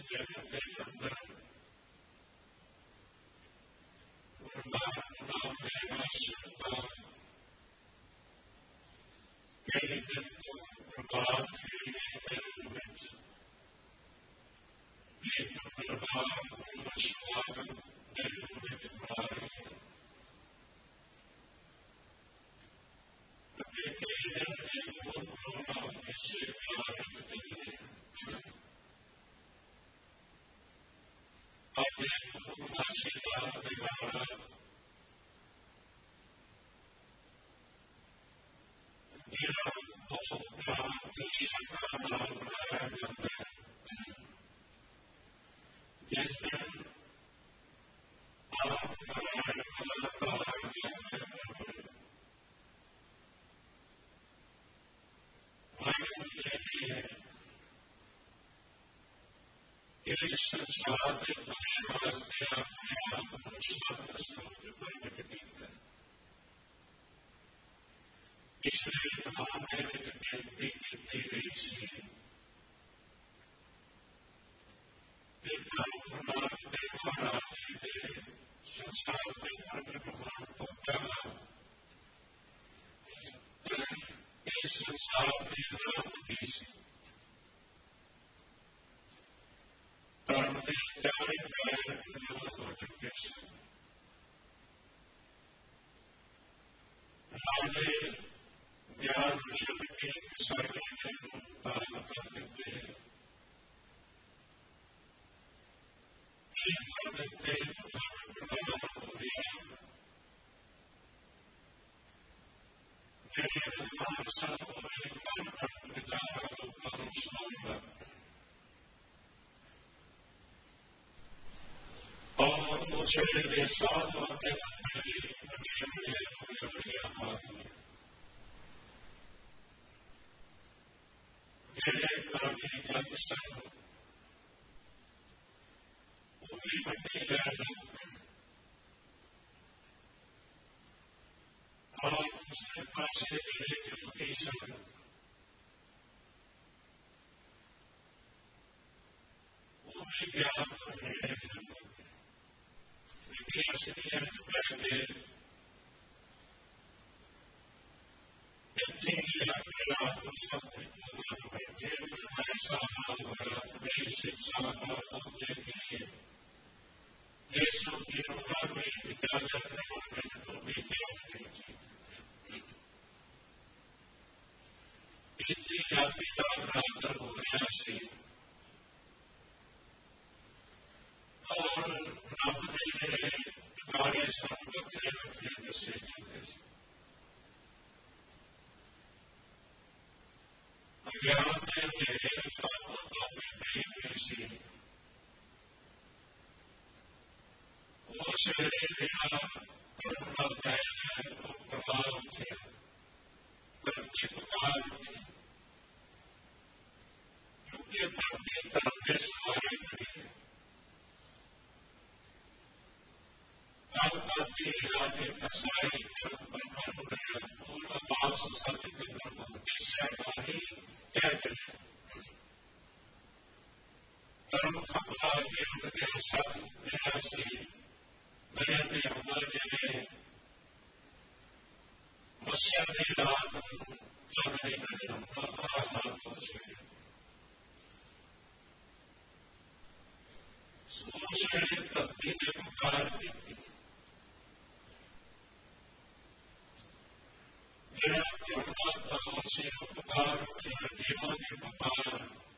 जगह के अंदर नाम लेना सुनता कई दिन तो प्रभात गीत दरबार स्वागत दिल में बना रही है। कई दिन एक और प्रोग्राम इससे आरंभ नहीं है। अब एक आशीर्वाद दिखाना मेरा बहुत बड़ा कृष्ण का नाम बनाया जाता है। जिस दिन आप नारायण कलाकार इस संसार में बने वास्ते अपने आप को सत्य समुद्र पर निकटीत है। इसलिए हमने विनती की गई सी कि नाथ देव महाराज जी ने संसार के प्रकट होने तो पहला इस संसार की रात की धर्म के चारे पैर विरोध हो चुके थे। राजे ज्ञान शब्द के विसर्ग के रूप धारण कर देते हैं। देते प्रदान हो गया मेरे भगवान सब होने पर विचारा लोग सुनूंगा और मुझे ये साथ बातें मेरे काफी जग संग वो भी बड़ी है और उसके पास मेरे योगी संग वो भी ज्ञान को मेरे असलियत बैठे इतनी अपने आप को सब बैठे ऐसा हाल हुआ मेरी शिक्षा पहुंचे के लिए ये सब की होगा मेरी इजाजत है और मेरे को भी त्याग नहीं चाहिए। इसकी जाति का बराबर हो गया सी और रब के टिकाने सब बखरे बखरे दसे जाते थे। अज्ञान के मेरे काबू नहीं हुई सी वो शेरे मेरा करुणा पैर है वो प्रभाव उठे धरती पुकार उठी क्योंकि धरती तरते सवारी खड़ी है। काती राजे कसाई बंधन गया पूर्ण भाव सत्य के धर्मती सहकारी कह गए धर्म सपना के उनके सत मेरा सी नए नियमा जिन्हें मस्या की रात चौधरी का हाथ पहुंचे सोचे धरती ने पुकार की मेरा करुणा करो से पुकार उठे देवा की पुकार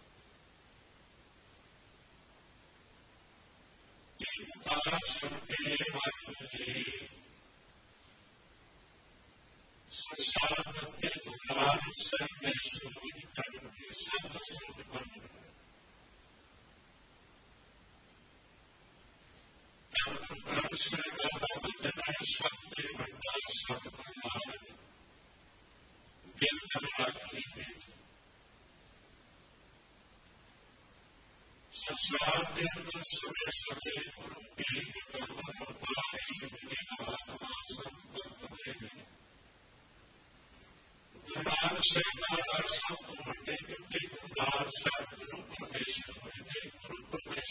ये पुकार सुन के वाहिगुरु जी संसार मध्य पुकार से मैं सूरज करके सब सूरज बन गए। से गाना बजना शब्द बंदा सब कुमार बिंदर राखी में संसार के अंदर समय समय गुरु की विकल्पन होता है शिवजी महात्मा संपर्क में गुरुनान से नारायण सब को मंडे क्योंकि गुरुनान सब गुरु परमेश्वर होंगे गुरु परमेश्वर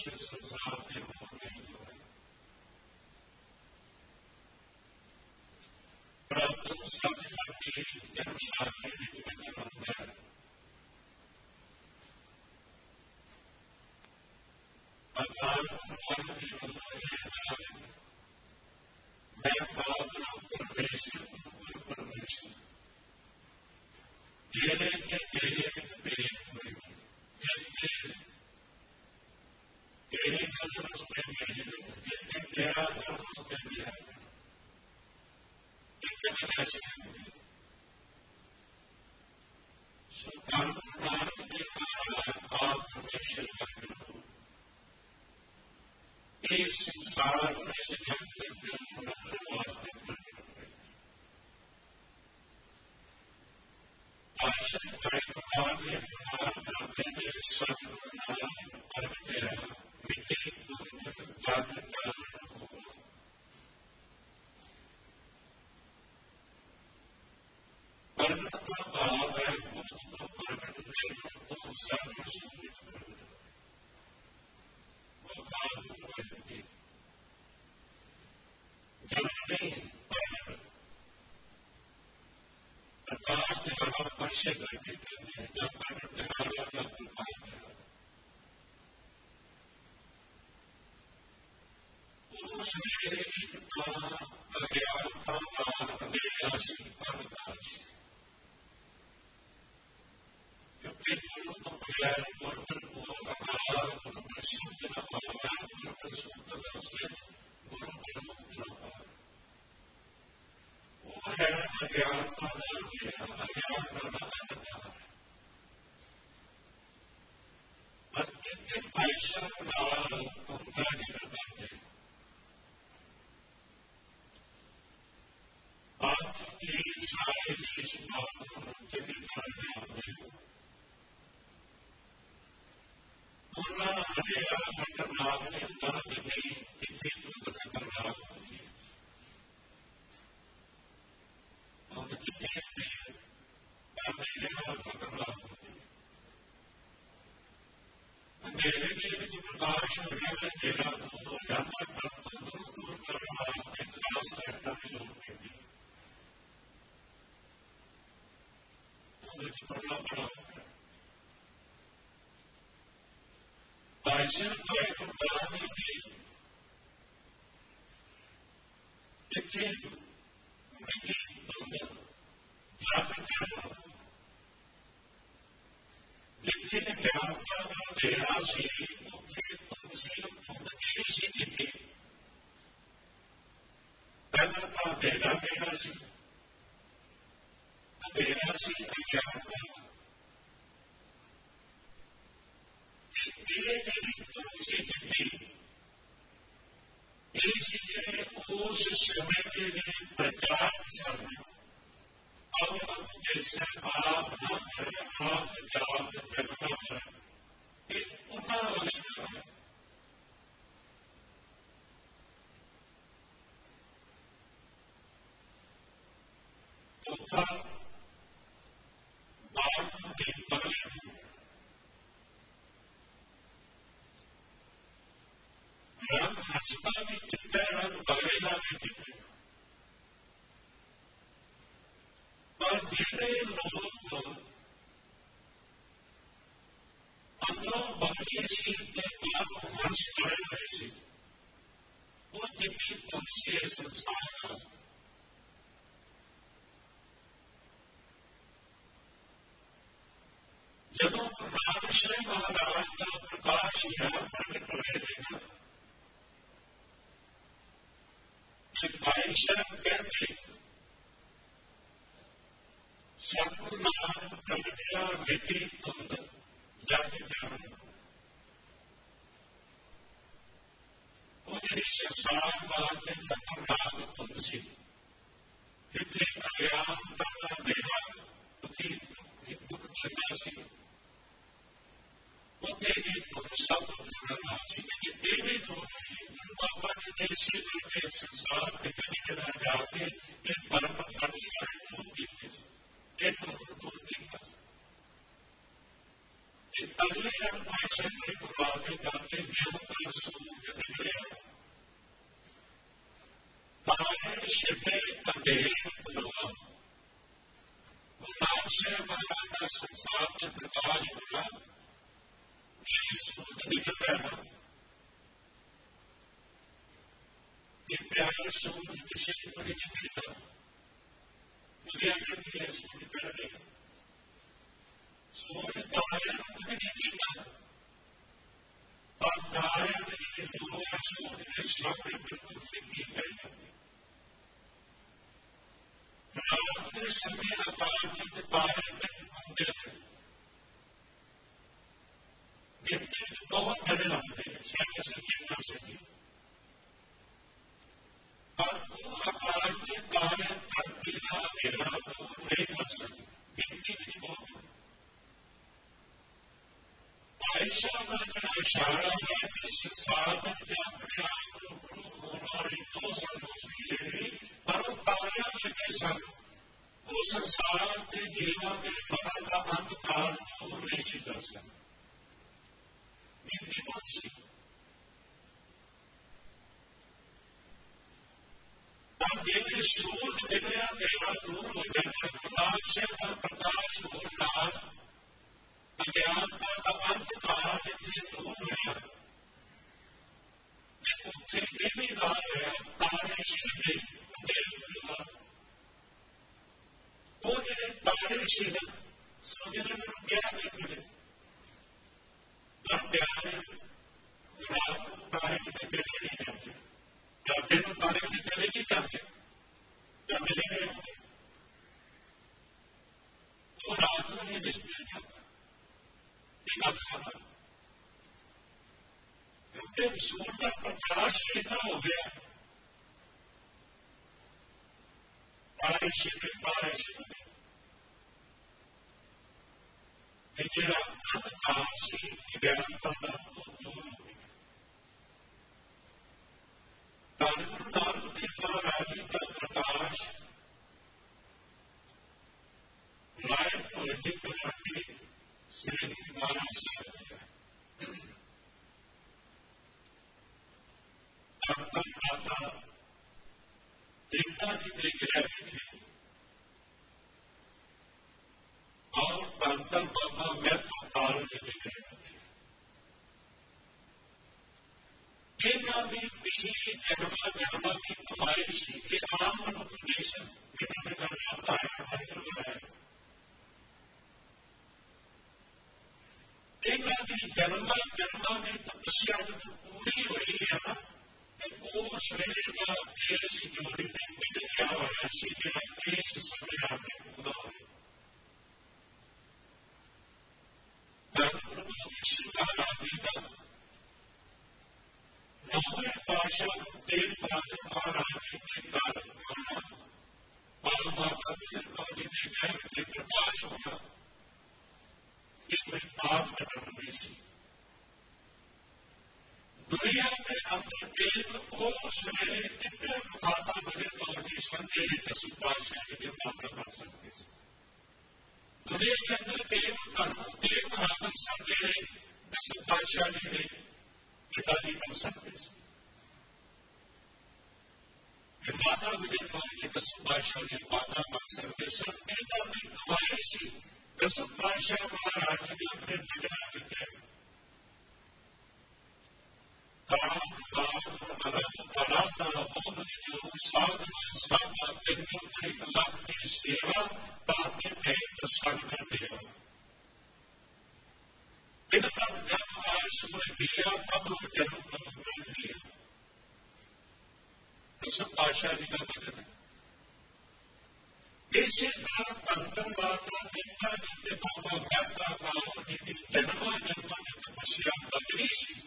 सत्य जन्मसाखी वचन होता है। अर्थात भगवान की मैं पावना परमेश्वर तेरे के प्रेम हुए जिसने तेरे नजर उसने मेरे जिसने तेरा धर्म उसने मेरा इतने ऐसे सुल्तान भारत के द्वारा आप परमेश्वर का इस संसार में से जब वास्तविक आश्रम कार्यक्रम में करते हुए सत्य और तेरा मिट्टी जागृत प्रगट का भाव है तो प्रगट में तो सर्वसुखित प्रगट वो काम होती जब नहीं प्रकाश द्वारा परिचय करके करते हैं जब प्रगट द्वारा का प्रकाश उसमें एकता अज्ञानता का निराशी अवकाश क्योंकि गुरु तो बगैर वर्तन को आकार गुरु में शुद्ध न पावा गुरु में शुद्ध न से गुरु के मुक्त न पावा वो है अज्ञानता का अज्ञानता का अंधकार और इतने पैसा डाल तुम कार्य करते हैं आपकी सारे देश के पूरा हरिया खतरनाक ने दर्द नहीं कितनी दूध खतरनाक होती है और कितने अंधेरे और खतरनाक होती है अंधेरे के बीच प्रकाश वगैरह अंधेरा दूर हो जाता है तब तो दूर दूर करने वास्ते खास रहता है लोग कहते हैं पढ़ना पड़ा होता है बाइशन को एक उदाहरण दी इतने मिट्टी धुंध जागृत करना जितने ज्ञानता का अंधेरा से उठे तुमसे धुंध की सी मिट्टी पहला का अंधेरा मेरा सी अंधेरा सी अज्ञानता तुमसे मिट्टी इसलिए उस समय के लिए प्रचार करना अब जैसे आप न करें आप जाप जगना करें एक पुनः आविष्कार है रंग हंसता भी चिट्टा है रंग बगड़ेला भी चिट्टा और जितने लोग अंदरों बगड़े से आप हंस पड़े वैसे वो जितनी तुमसे संसार का जब रामश्री महाराज का प्रकाश यहाँ प्रकट रहेगा बाइशर कहते सतनाम प्रगटिया मिट्टी धुंध जाके जान उन्हें संसार वाले सतनाम तुलसी इतने अज्ञानता का देवा दुख जगासी उतने तुम सब फुरनासी देवी धोनी बाबा ने जैसे करके संसार के कहीं रह जाके एक परम फर्ज सारे दूर दी एक दूर दी अगले रंग भाषा में आगे जाके गेहूं का सूर्य निकले तारे शिवे अंधेरे लोग शह महाराज का संसार में प्रकाश होगा, ये सूर्य निकल रहा है कि प्यारे सूर्य किसी को नहीं मिलता, दुनिया कहती है सूर्य कर गया, सूर्य तारे को भी नहीं मिलता, और तारे के लोग सूर्य के सामने बिल्कुल फिक्की कर जाते। रात के समय आकाश में तारे नहीं घूमते हैं, गिनती बहुत बड़े होते हैं, शायद से गिन ना सके, और वो आकाश में तारे धरती का अंधेरा तो नहीं बन सकते, गिनती भी बहुत है। ऐसा का इशारा है कि संसार में क्या अपने आप को गुरु होना और दो संतोषी लेगी, पर वो तारा के संग वो संसार के जीवन के फल का अंधकार दूर नहीं सी कर सकते। गिनती बहुत सी और जिन्हें सूर्य दिखना तेरा दूर हो जाता, प्रकाश का प्रकाश हो रहा, अज्ञानता का अंधकार जिनसे दूर है, उससे भी दार है, तारे सीधे हुआ, वो जिन्हें तारे सीधे सोचने में क्या नहीं मिले, और प्यारे रात तारे के चले नहीं जाते, दिन तारे के चले नहीं जाते, या मिले गए होते, तो रात में ही दिखते हैं एक अवसर, क्योंकि सूर्य का प्रकाश कितना हो गया, तारे सीधे तेरा अंधकार से ज्ञानता का दूर हो गया। तारे के राजी का प्रकाश लाइट को रेडी करने के श्रेणी द्वारा से हो गया। माता देवता जी देख रहे थे और तंत्र बाबा व्यक्त कारण देख रहे थे। इनका भी पिछली जन्मा की कमाई से आम मनुष्य जिन्होंने करना पाया है, इनका भी जन्मा की तपस्या जो पूरी हुई है ना, वो शरीर का केस जोड़ी में मिल गया और ऐसी का केस समय आगे पूरा हो गया। शिवराजी का नौवें पाशाह तेल पात्र महाराजी के कारण और माता कौड़ी ने घर के प्रकाश होना, ये कोई पाप कटौती थी। दुनिया के अंदर केवल वो सवेरे कितने माता बने कौड़ी संजय दस पाशाह के माता बन सकते थे। दुनिया के अंदर केवल महात्मा संजय दस पाशाह के पिताजी बन सकते थे। माता विजय कौड़ी दस पाशाह के माता बन सकते, सब पिता की कमाई से दस पाशाह महाराज ने अपने भजना लिखे। साधना साधना की सेवा ताकि प्रसन्न कर देगा। इन पर जब आयुष्य दिया तब जन्म को मिल दिया। दस पाशाह जी का वचन है। इसी तरह तंत्रवादा पिता जी के बाबा व्याख्या कालों जी की जन्मा की तपस्या बदली सी,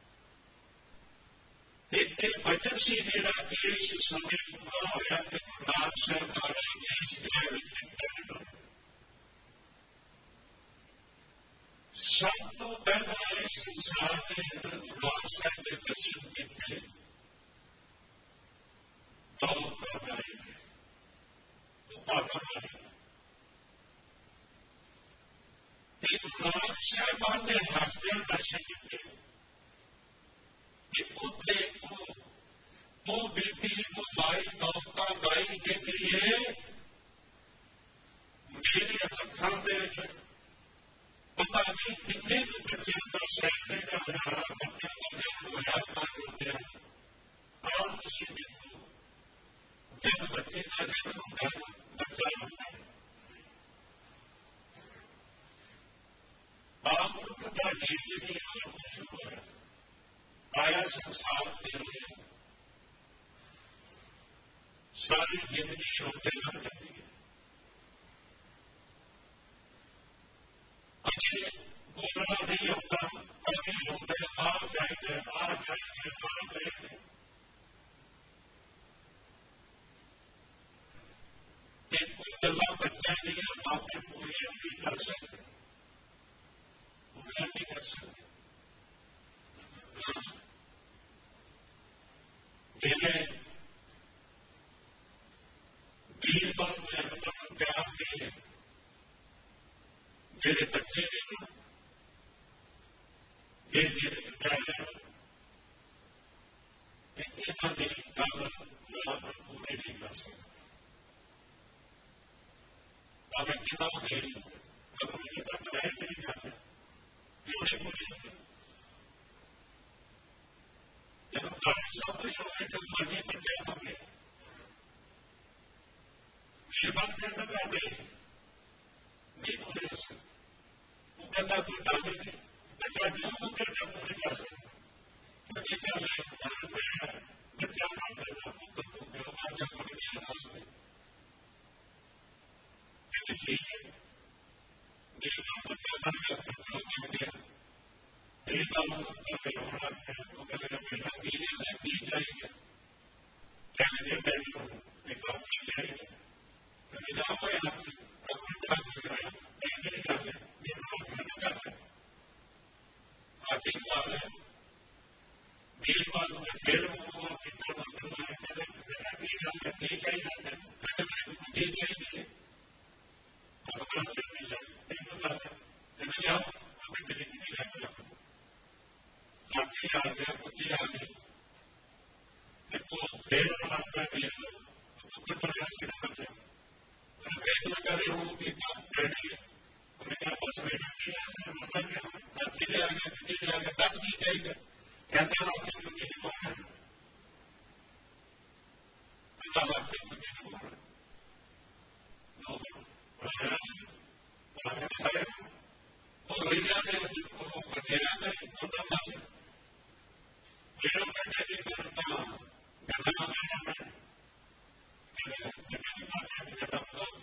एक वचन से मेरा देश समय पूरा होया कि नाथ से हमारा देश गया विकसित। सब तो पहला इस संसार के अंदर गुलाब साहब के दर्शन किए तो करवाई गुलाब साहब ने हास्पिटल दर्शन किए उत्थे वो बेटी वो माई दौलता गाई के लिए मेरे हथ संसार दे रहे सारी जिंदगी रोते लग जाती है। अभी बोलना नहीं होता, कभी होते आ जाएंगे आ जाएंगे आ जाएंगे। एक कोई गला बच्चा नहीं है, आपने पूरी नहीं कर सकते, पूरा नहीं कर सकते। मेरे बीरबल में अनुपम प्यार के मेरे बच्चे ने ये क्या है कि इन्होंने गल यहाँ पर पूरी नहीं कर सकते। अब कितना देर अगर मुझे तो बनाए नहीं जाते, क्यों नहीं पूरी होती? जब काफी सब कुछ हो गए तो मर्जी पर क्या हो गए, बीरबल कहता मैं नहीं पूरी हो सकती। वो कहता कोई डाली नहीं, बच्चा जो वो कहता पूरी कर सकता। बगीचा में घर पे है, बच्चा मानता था पुत्र को व्यवहार जब पड़ गया वास्ते ठीक है। बीरबल बच्चा बन गया, पुत्र मिल गया। बीरबल करके रोना है, वो कहने बेटा दीजिए मैं पी जाएंगे, कहने बैठो निकाल पी जाएंगे, कहने जाओ भाई आपसे अपनी क्या गुजराई नहीं कर ले, ये बात कर ले। हाथी को आ गए, बीरबल में फिर वो पिता बर्तन मारे, कहते बेटा पी जाते पी जाए जाते, कहते मेरे को पी जाएंगे अपना सिर मिल जाए नहीं बताते, कहते जाओ अभी तेरी नहीं रहता। हाथी आ गया, बुद्धि आ गई, देखो फिर लगता है पुत्र पर सिर बचे करे वो पिता बैठ गए। उन्हें कहा बस बेटा किया बता गया, हाथी ले आ गया, बुद्धि ले आ गया, 10 नहीं जाएगा, कहता हाथी बुद्धि नहीं बोल रहा, हाथी बुद्धि नहीं बोल रहा और भैया ने बचेगा नहीं होता बस फिर उन्हें नहीं करता गला में गला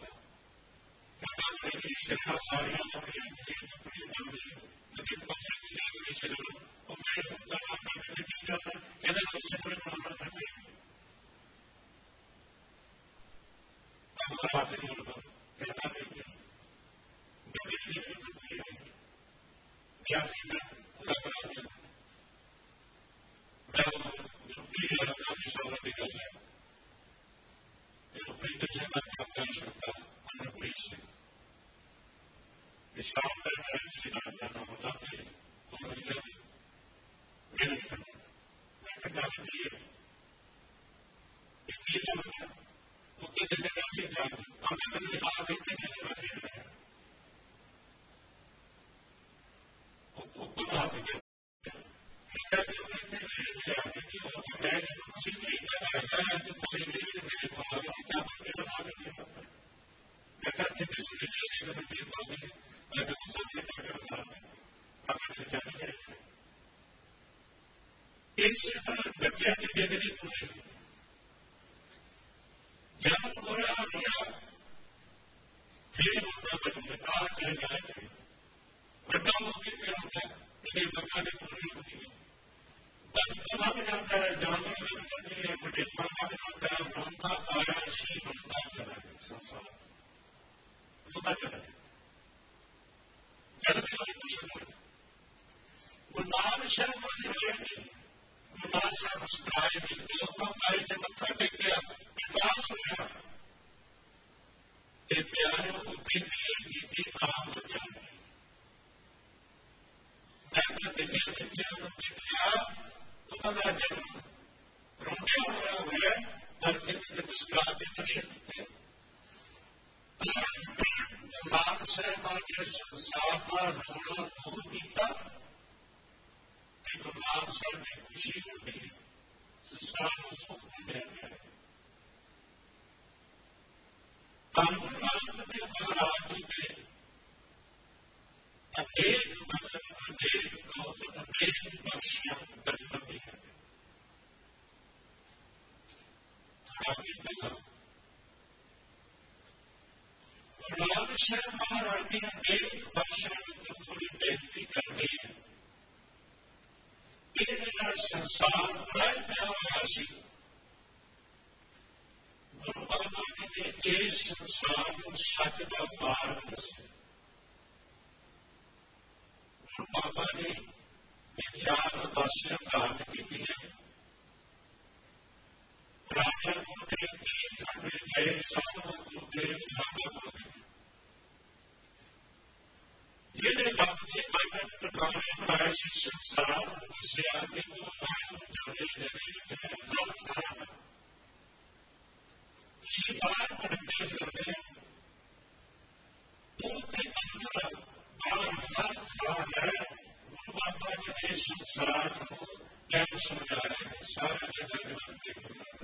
मेरी शिक्षा सारियां लेकिन पैसे की जागरी से और मैं कहते की जाता कहते उससे कोई प्रॉब्लम नहीं हमारा हाथ नहीं होता कहना नहीं क्या पूरा करा दिया। मैं काफी साल निकल गया, प्रीत से मैं आपका सकता अनुप्रीत से शाम में मैं सीधा जाना होता थे और मेरे मैं गाली दी है उसके जैसे कैसे जाए हमने मैंने कहा देखते कैसे रखे में ऊपर हाथ दिया मैं उसी में है तो चले गई मेरे को आगे क्या करके बना दिया मैं कहते किसी ने जैसे कभी बात है मैं तो सामने करके बता आपने क्या नहीं इस बच्चे की डिग्री पूरी जन्म होया गया फिर होता बच्चा आ चले जाए बड़ा होकर फिर होता है मेरी बच्चा ने पूरी होती है बचपन लग जाता है जानी लग जाती है बुढ़ेपा लग जाता है रोता आया शी रोता चला गया संसार रोता चला गया जन्म से कुछ नहीं वो नाम शर्म नहीं रहेगी वो नाम शर्म मुस्कुराए नहीं देवता भाई ने मत्था टेक लिया विकास हुआ ये प्यारे को कहती है काम बचा मैं देखा उन्होंने जन्म रोंदे हुए और इनके मुस्कुराते न सकते नाम साहबा के संसार का रोना दूर किया लेकिन नाम साहब ने खुशी हो गई संसार को सुख मिल गया कानून के महाराज के अनेक वचन अनेक गौत अनेक वर्षों गणपति है लाल शहर महारानी एक भाषा में थोड़ी बेनती करनी है। तेरा संसार प्राय न्यायवासी गुरु बाबा जी ने इस संसार को सच का मार्ग दसिया। गुरु बाबा ने चार उदासियां धारण की राजा गुरुदेव जी गए साधु गुरुदेव बाबा गुरुदेव जिन्हें अपने मन प्रकार बनाए से संसार दसिया कि वो किसी बार पढ़ते फिरते उनके अंदर बार हर है। गुरु बाबा जी ने संसार को कैसे समझाया है सारा जगह जानते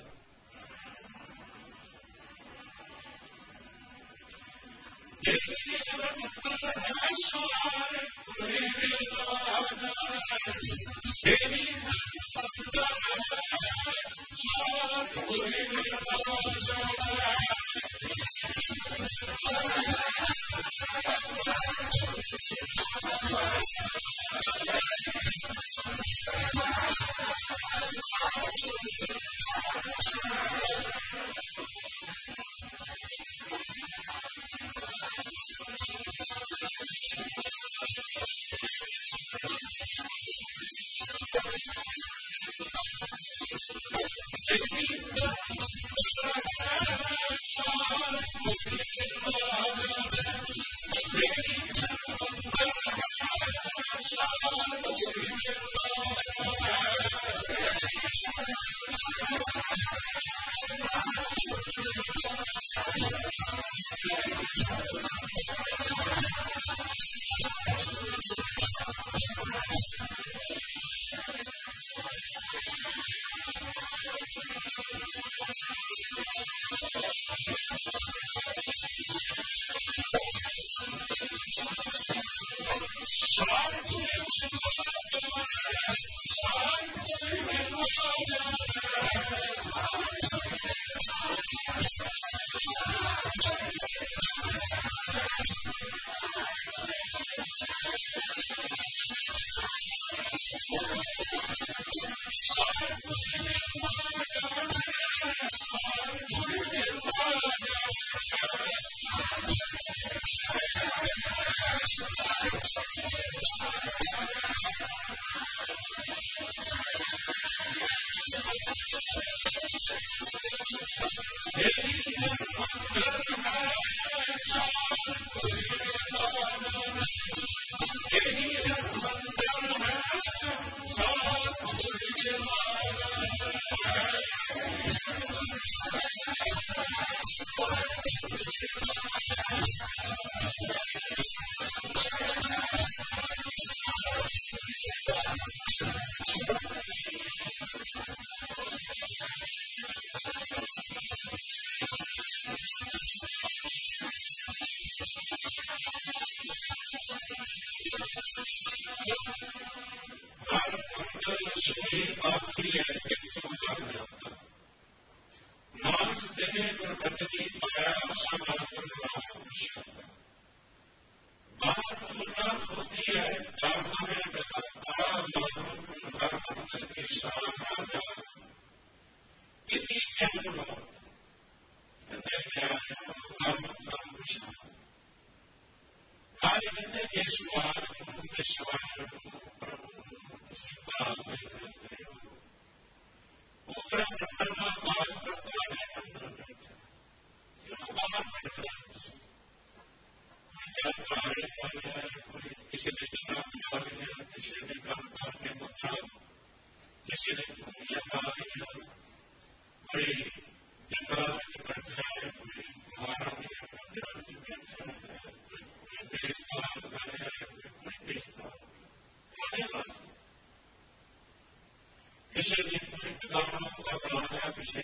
किसी ने कोई किताबों का बना लिया, किसी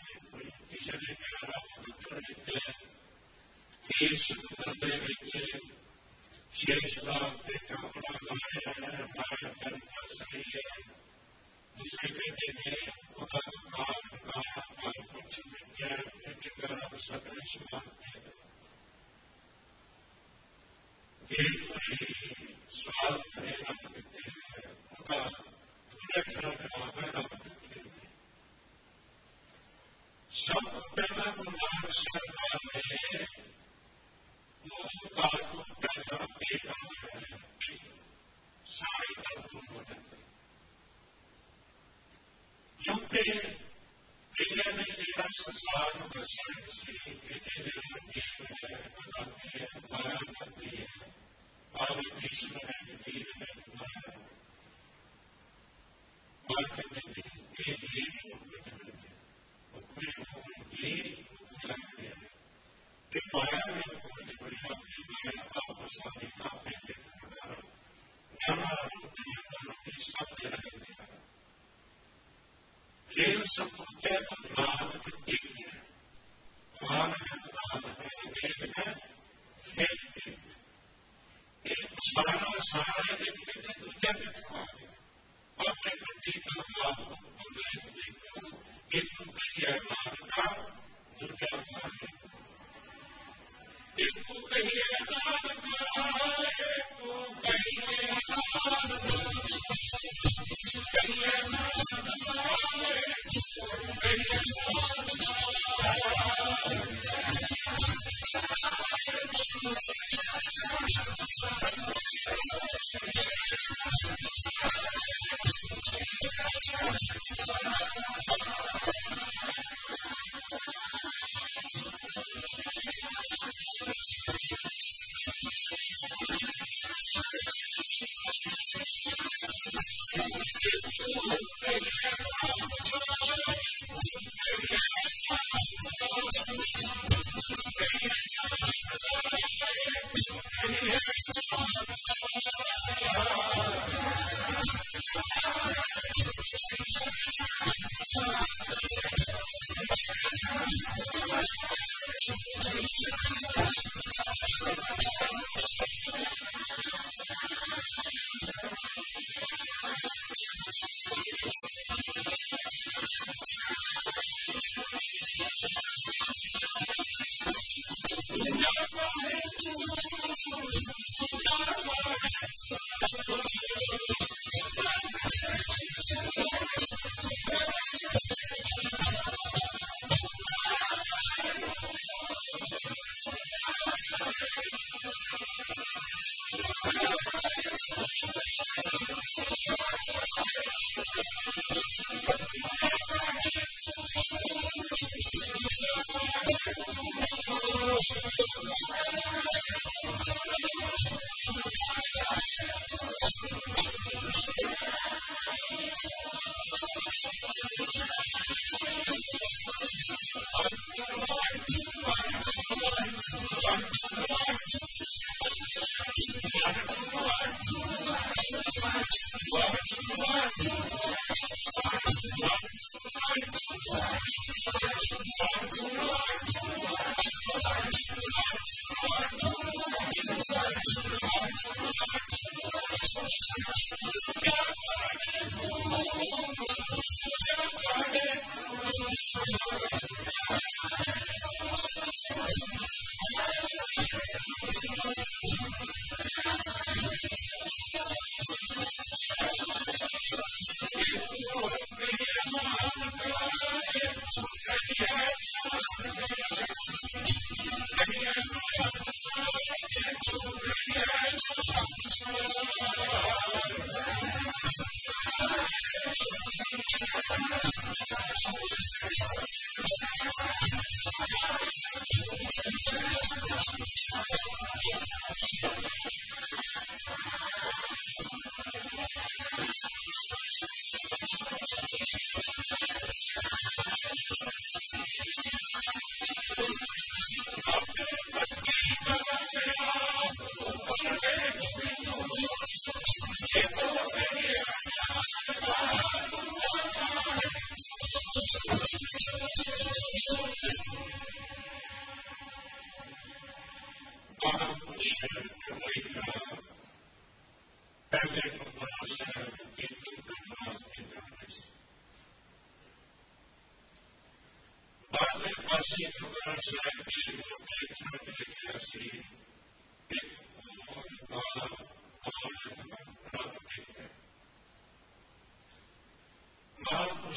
ने प्यारा पत्थर लिखे, शेष समुद्र के शेष रात के कपड़ा लाया है, पाया करना सही है, दूसरे कहते हैं उधर काल बताया और कुछ विज्ञान के कारण सदृश मानते हैं। कि कोई सवाल करे रख देते हैं, उनका पूरे तरह जवाब रख देते हैं। सब पहला भगवान शर्मा ने मुंह का को पहला देखा है, सारे तत्व हो जाते, क्योंकि ने मेरा संसार बसे जीव है, बनाती है, माया करती है, और ईश्वर है, जीव है, माया मार कर देंगे, ये जीव को बचाएंगे, अपने जीव लग गया है, ये माया में बोलने बड़ी अपनी माया आप सामने आप देते नाना रूप की सब दे रहे हैं। ये सब होते हैं तो ज्ञान एक है, ज्ञान है, ज्ञान है, वेद है, फिर एक सारा एक है, दूसरा कितना है, और मैं प्रति का भाव उपदेश देखूं, एक कहिए ज्ञान का, दूसरा ज्ञान है, एक कहिए ज्ञान का, एक कहिए ज्ञान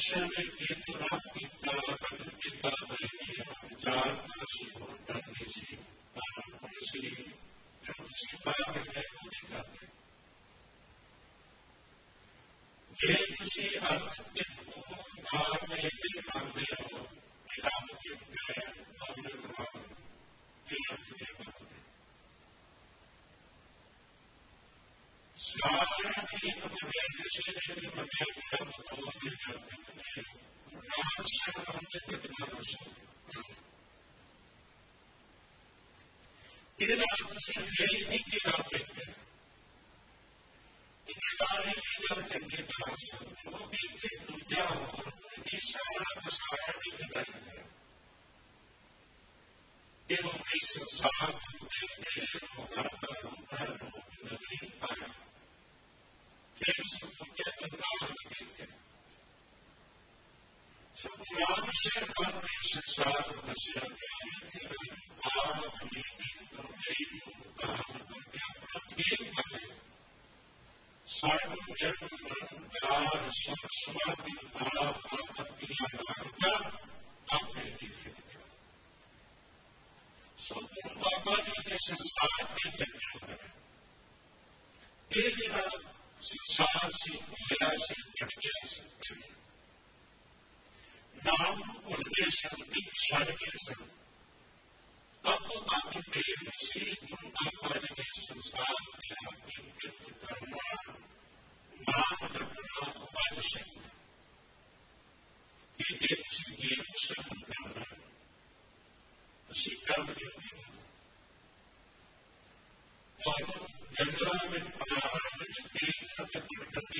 शनि के तुरंत पिता पिता में विचार करने से किसी बात है वो दिखाते ये किसी अर्थ के भाव में दिखाते हो कि आप के अमृतवान के अर्थ के बनते सारा भी अपने विषय में भी बने क्रम को दिखाते हैं नाम से हमने कितना रोशन इन अर्थ से यही भी किताब कहते हैं किताबें निगम करने का वो भी दूजा हो सारा का सारा भी दिखाई है एवं इस संसार को देखते हर नहीं पाया फिर उसको क्या करना देखते भगवान से अपने संसार को बचा गया प्रत्येक बने सर्वज्ञान स्वाति आपत्तियां मानता आपने ही फिर बाबा जी के संसार के चर्चा करें एक संसार से मेरा से प्रज्ञा से नाम उनके शक्ति के संग अब आपके प्रेम से उन बाबा जी के संसार के आपके व्यक्त करना नाम रखना आवश्यक है एक जीव सफल करना उसी कर्म योगी और जंगलों में सत्य प्रकृति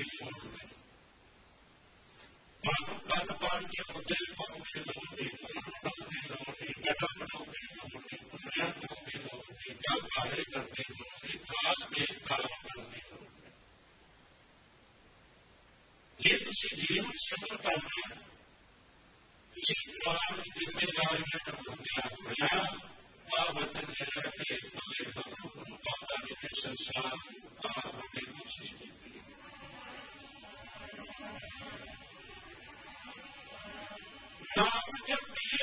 कल पान के होते होंगे लोगे कदम लोगे पुण्य होंगे लोगे जब कार्य करते होंगे खास में काम करते होंगे ये किसी जीवन सफल करना किसी पुराण जिम्मेदारियां होगा वचन मेरा के बाबा जी के संसार होने की कोशिश की थी नाम जपिए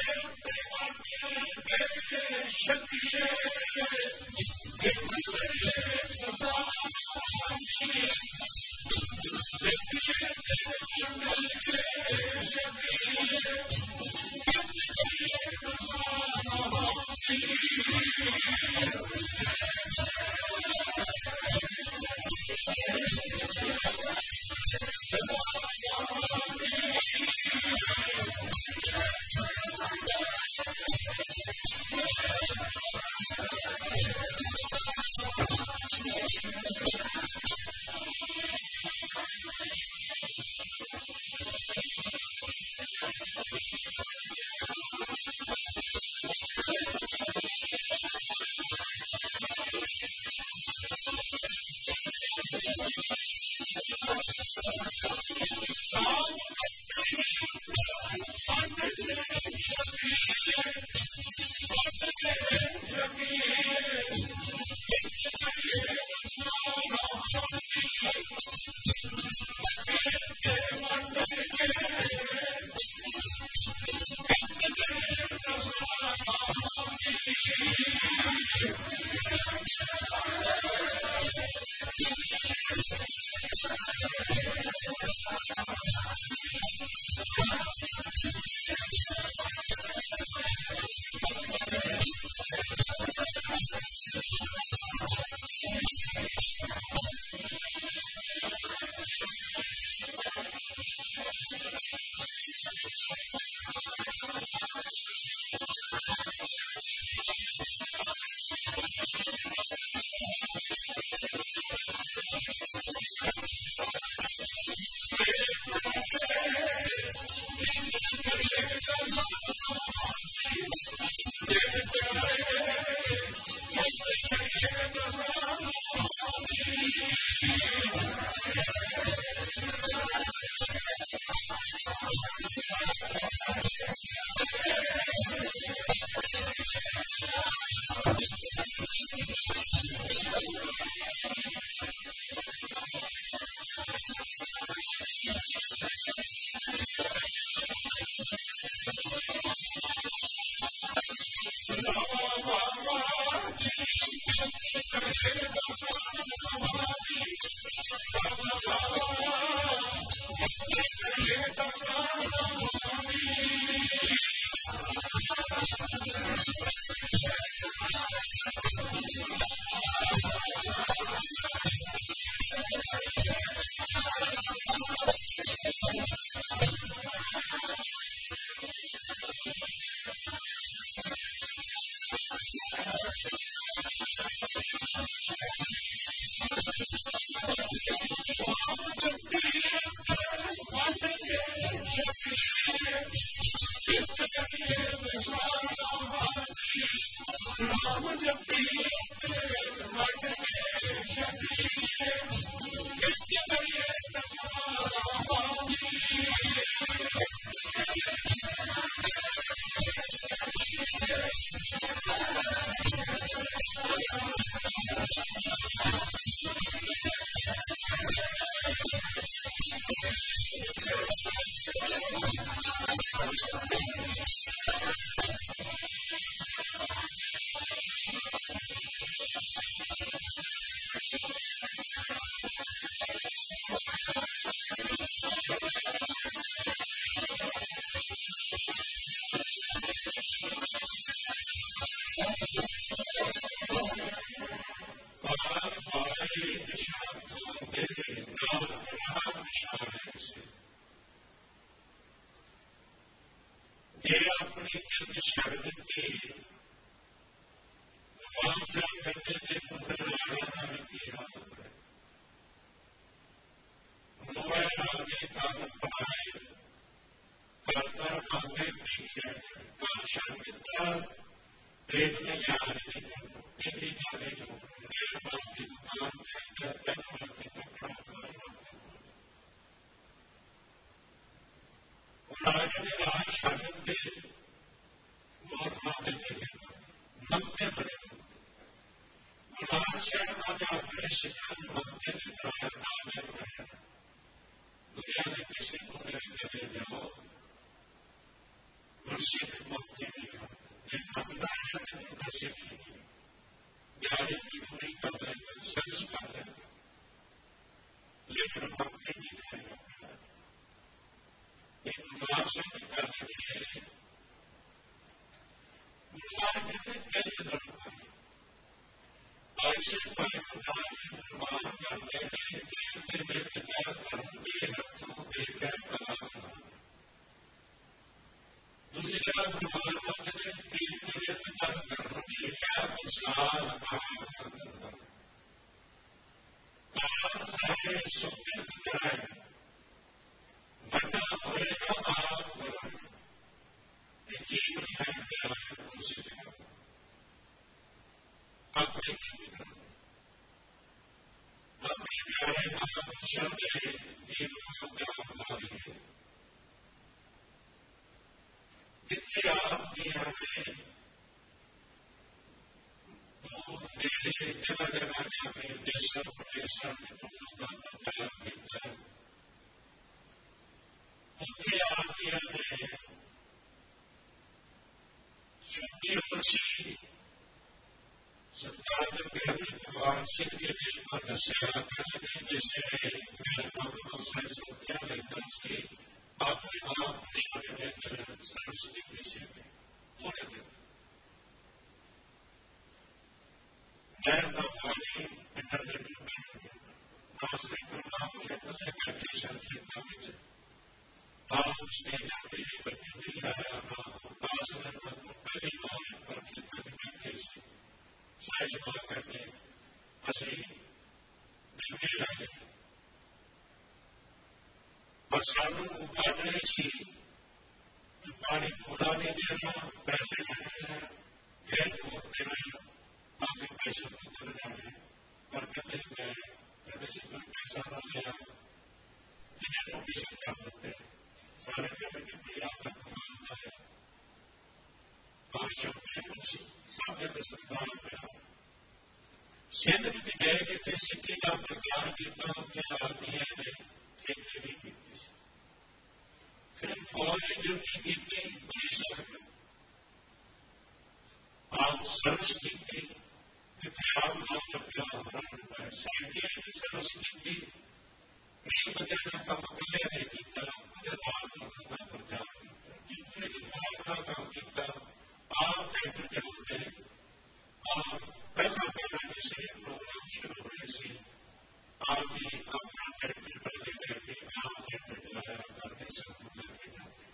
ध्यान ਨਾਲ ਲੱਗਿਆ ਹੋਣਾ ਹੁੰਦਾ ਹੈ। ਸਾਡੀ ਸੰਸਕ੍ਰਿਤੀ ਨਹੀਂ ਬੰਦਿਆਂ ਦਾ ਕੰਮ ਇਕੱਲੇ ਨਹੀਂ ਕੀਤਾ, ਉਹਦੇ ਨਾਲ ਲੋਕਾਂ ਦਾ ਪ੍ਰਚਾਰ ਕੀਤਾ, ਜਿਹਨੇ ਰਿਫਾਰਮ ਦਾ ਕੰਮ ਕੀਤਾ। ਆਮ ਟੈਂਡਰ ਦੇ ਹੁੰਦੇ ਪਹਿਲਾਂ ਕਿਸੇ ਪ੍ਰੋਗਰਾਮ ਸ਼ੁਰੂ ਹੋਏ ਸੀ, ਆਪ ਵੀ ਆਪਣਾ ਟੈਂਡਰ ਪਹਿਲੇ ਲੈ ਕੇ ਆਮ ਟੈਂਡਰ ਚਲਾਇਆ ਕਰਦੇ ਸਭ ਨੂੰ ਲੈ ਕੇ ਜਾਂਦੇ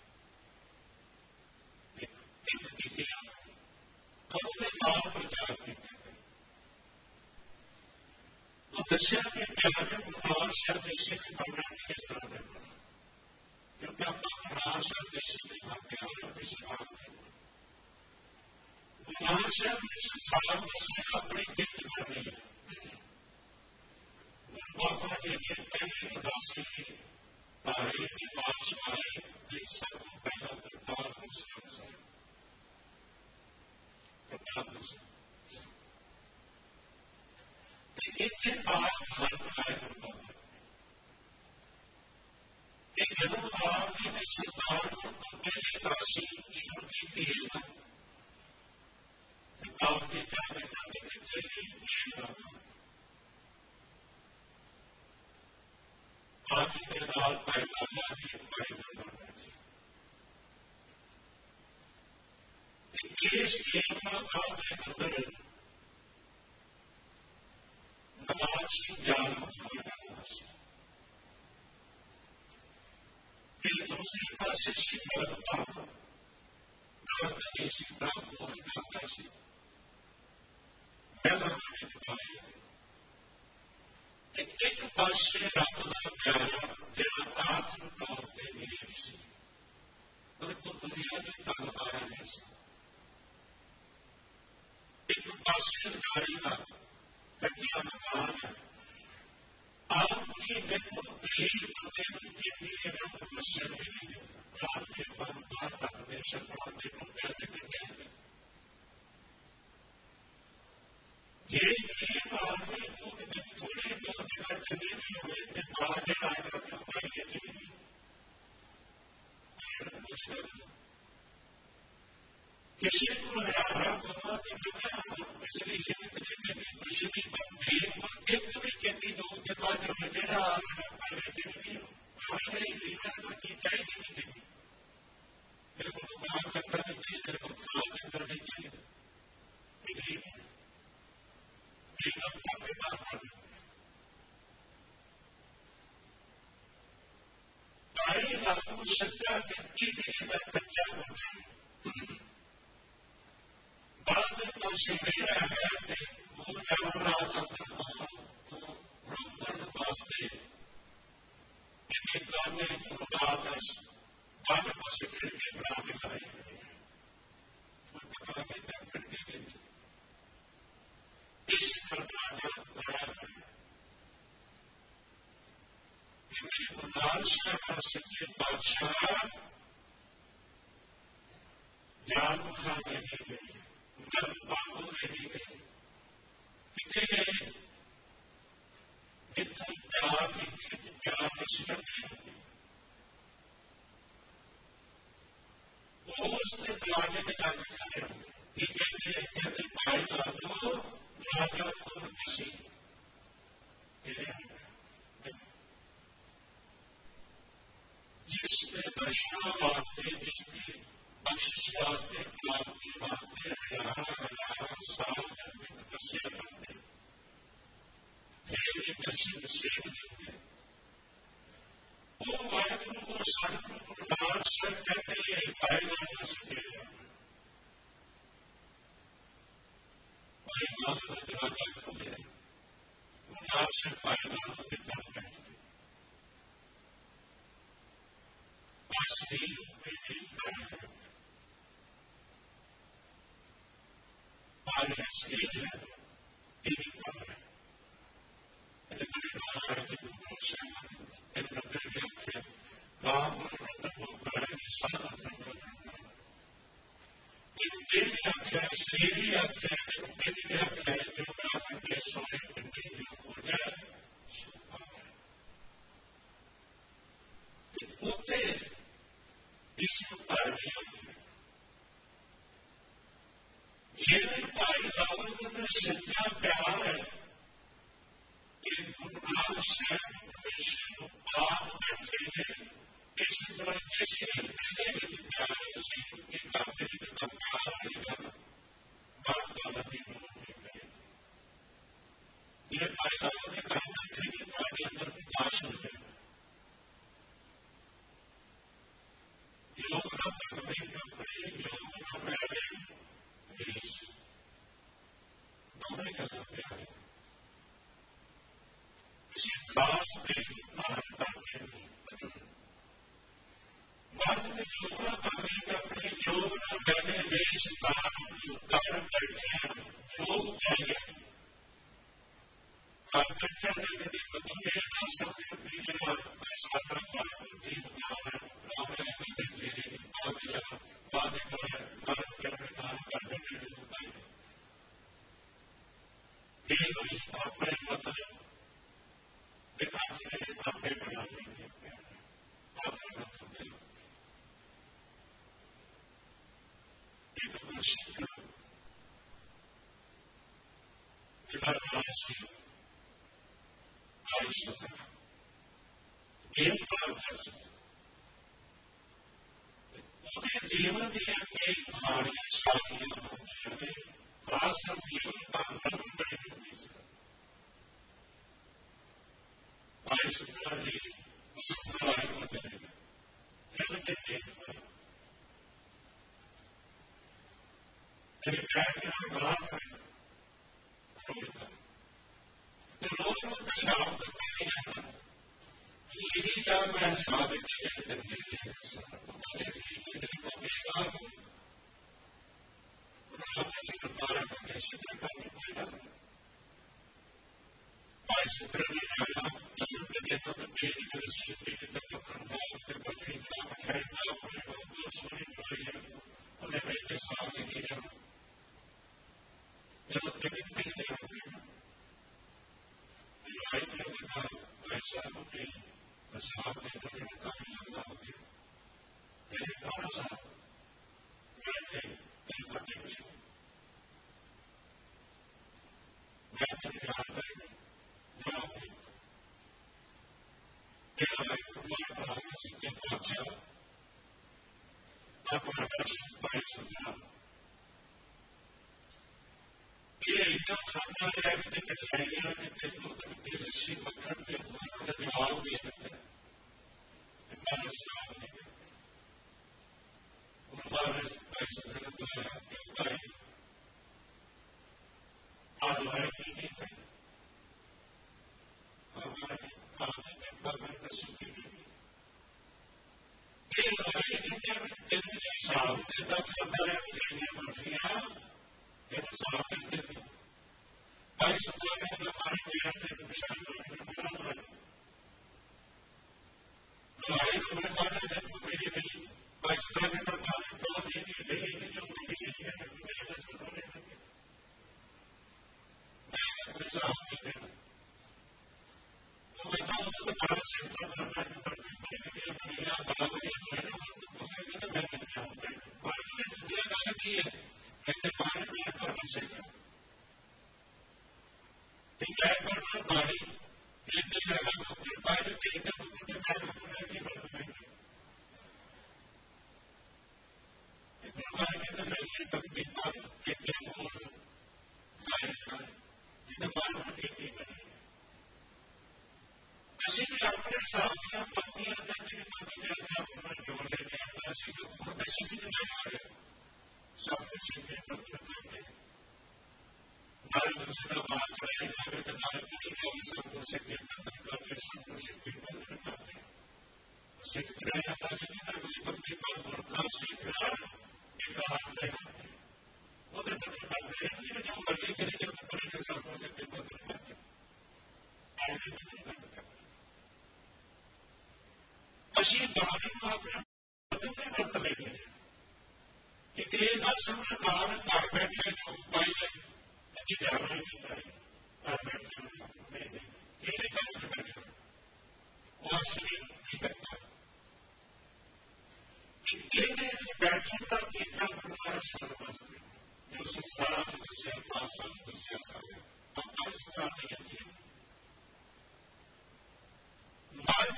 ਕੀਤੀਆਂ, ਉਹਦੇ ਨਾਲ ਪ੍ਰਚਾਰ ਕੀਤਾ। ਉਹ ਦੱਸਿਆ ਕਿ ਪਿਆਰੇ ਗੁਰਨਾਮ ਸਾਹਿਬ ਦੇ ਸਿੱਖ ਬਣਨਾ ਕਿਸ ਤਰ੍ਹਾਂ ਦੇ ਬਣਾ, ਕਿਉਂਕਿ ਆਪਾਂ ਗੁਰਨਾਮ ਸਾਹਿਬ ਦੇ ਸਿੱਖ ਦਾ ਪਿਆਰ ਦੇ ਸਵਾਲ ਨਹੀਂ। ਗੁਰਨਾਮ ਸਾਹਿਬ ਨੇ ਸੰਸਾਰ ਨੂੰ ਆਪਣੀ ਜਿੱਤ ਕਰਨੀ ਹੈ। ਗੁਰੂ ਬਾਬਾ ਜੀ ਨੇ ਪਹਿਲੀ ਉਦਾਸੀ ਭਾਈ ਦੀ ਬਾਦਸ਼ਾਹੀ ਦੇ ਸਭ ਤੋਂ ਪਹਿਲਾਂ ਕਰਤਾਰ ਹੁਸੈਨ ਸਾਹਿਬ ਇੱਥੇ ਆਪ ਹਰ ਬਣਾਏ ਹੁੰਦਾ ਕਿ ਜਦੋਂ ਆਪ ਜੀ ਨੇ ਸਰਕਾਰ ਨੂੰ ਪਹਿਲੀ ਉਦਾਸੀ ਸ਼ੁਰੂ ਕੀਤੀ ਹੈ ਨਾ, ਆਪ ਜੀ ਜਾਂਦੇ ਜਾਂਦੇ ਕਿੱਥੇ ਨਹੀਂ ਆਪ ਜੀ ਦੇ ਨਾਲ ਭਾਈ ਲਾਲਾ ਜੀ, ਭਾਈ ਲਾਲਾ ਜੀ ਇਸ ਕੇਰਲਾ ਕਾਲ ਦੇ ਅੰਦਰ ਨਵਾਜ਼ ਸਿੰਘ ਜਾਨ ਹੋਇਆ ਸੀ। ਇਸ ਦੂਸਰੇ ਪਾਸੇ ਸਿੱਖਾਂ ਨੂੰ ਗਲਤ ਸੀ, ਬ੍ਰਾਹਮਣ ਕਰਦਾ ਸੀ। ਪਹਿਲਾਂ ਵਿੱਚ ਪਾਏ ਤੇ ਇੱਕ ਪਾਸੇ ਰੱਬ ਦਾ ਪਿਆਰਾ ਜਿਹੜਾ ਆਖਰੀ ਤੌਰ ਤੇ ਗਰੀਬ ਸੀ, ਉਹਦੇ ਕੋਲ ਦੁਨੀਆ ਦੀ ਧਨ ਆਇਆ ਨਹੀਂ ਸੀ। ਇੱਕ ਪਾਸੇ ਨਾਰੀ ਦਾ ਕੱਚਾ ਮਕਾਨ ਹੈ। ਆਪ ਤੁਸੀਂ ਦੇਖੋ ਗਰੀਬ ਬੰਦੇ ਨੂੰ ਜਿੰਨੀ ਇਹਨਾਂ ਨੂੰ ਮਸਲ ਵੀ ਨਹੀਂ ਦਿੰਦਾ, ਆਪ ਦੇ ਬਾਹਰ ਤੱਕਦੇ ਸਰਕਾਰ ਦੇ ਮੁੱਦਿਆਂ ਦੇ ਕੱਢਿਆ। ਜੇ ਗਰੀਬ ਆਦਮੀ ਨੂੰ ਕਿਤੇ ਥੋੜੀ ਬਹੁਤ ਜਗ੍ਹਾ ਚਲੀ ਵੀ ਹੋਵੇ ਤੇ ਬਾਹਰ ਜਿਹੜਾ ਹੈਗਾ ਤਾਂ ਪਾਈਏ ਜੀ ਕਿਸੇ को हजारा गुना की दुनिया पिछली जिंदगी में पिछली बंदी एक भी खेती दो के बाद जो मेरा पहले जिंदगी हमारे जीवन में चीज चाहिए नहीं चाहिए, मेरे को दुकान चलता नहीं चाहिए, मेरे को खाना चलता नहीं चाहिए। भाई लागू सच्चा व्यक्ति के कच्चा होता बाद में मेरा है वो जरूरा रोकने वास्ते गाने गुरदास बाद पास खिड़की बना के लाई पता नहीं क्या खिड़की के इस घटना का बयान मेरे गुरदान साहब सच्चे बादशाह जान खाने नहीं गए, गल बाबू नहीं गए, कितने गए जितनी प्यार की खिंच प्यार की सिमरती होगी वो उसके दरवाजे में जाके खड़े होंगे कि कहते भाई ला दो राजा फूल किसी जिसके दर्शना वास्ते जिसकी बख्शिश वास्ते प्राप्ति वास्ते हजारों साल की तपस्या करते फिर ये दर्शन सेव देते वो वाहिगुरु को सतगुरु गुरदास साहब कहते हैं भाई लाला सके भाई लाला को दरवाजा खोले गुरदास साहब भाई लाला के पास बैठे सच्चा स्वयं विष्णु आप बैठे हैं। इसी तरह जैसे मेरे प्यारे से एक आंतरिक का प्यार होगा, बात वाला भी होगा। ये पायदानों ने कहा बैठे कि हमारे अंदर विकास हो जाएगा। योग न पकड़े कपड़े, योग न पहले देश, दोनों का प्यार किसी खास देश धारण करते हैं। मर्द ने योग न पकड़े कपड़े, योग न पहले देश कारण बैठे हैं। योग चाहिए कल्चर जगह मतलब ये ना सबके पीछे ऐसा करना जीव ज्ञान रामायण में वादे भारत के अनुदान करने के लिए इस अपने मतलब विकास के लिए अपने बना देंगे अपने मतलब एक शिक्षा विधान जीवन दिया कई कहानियां साथियां होती हैं। राष्ट्र जीवन का धर्म बड़ी होती है। भाई सुखा जी सुखलाई होते हैं कहते हैं मेरे प्यार के ग्राफ है लोगों का शब्द यही क्या मैं साबित किया सूत्र में आया ऐसा हो गई प्रसाद देने में काफी लंबा हो गया। मेरे कौन सा मैंने ये एकदम खाना रहने के चाहिए कि तेरे ऋषि पत्थर के उन्होंने जवाब दिया था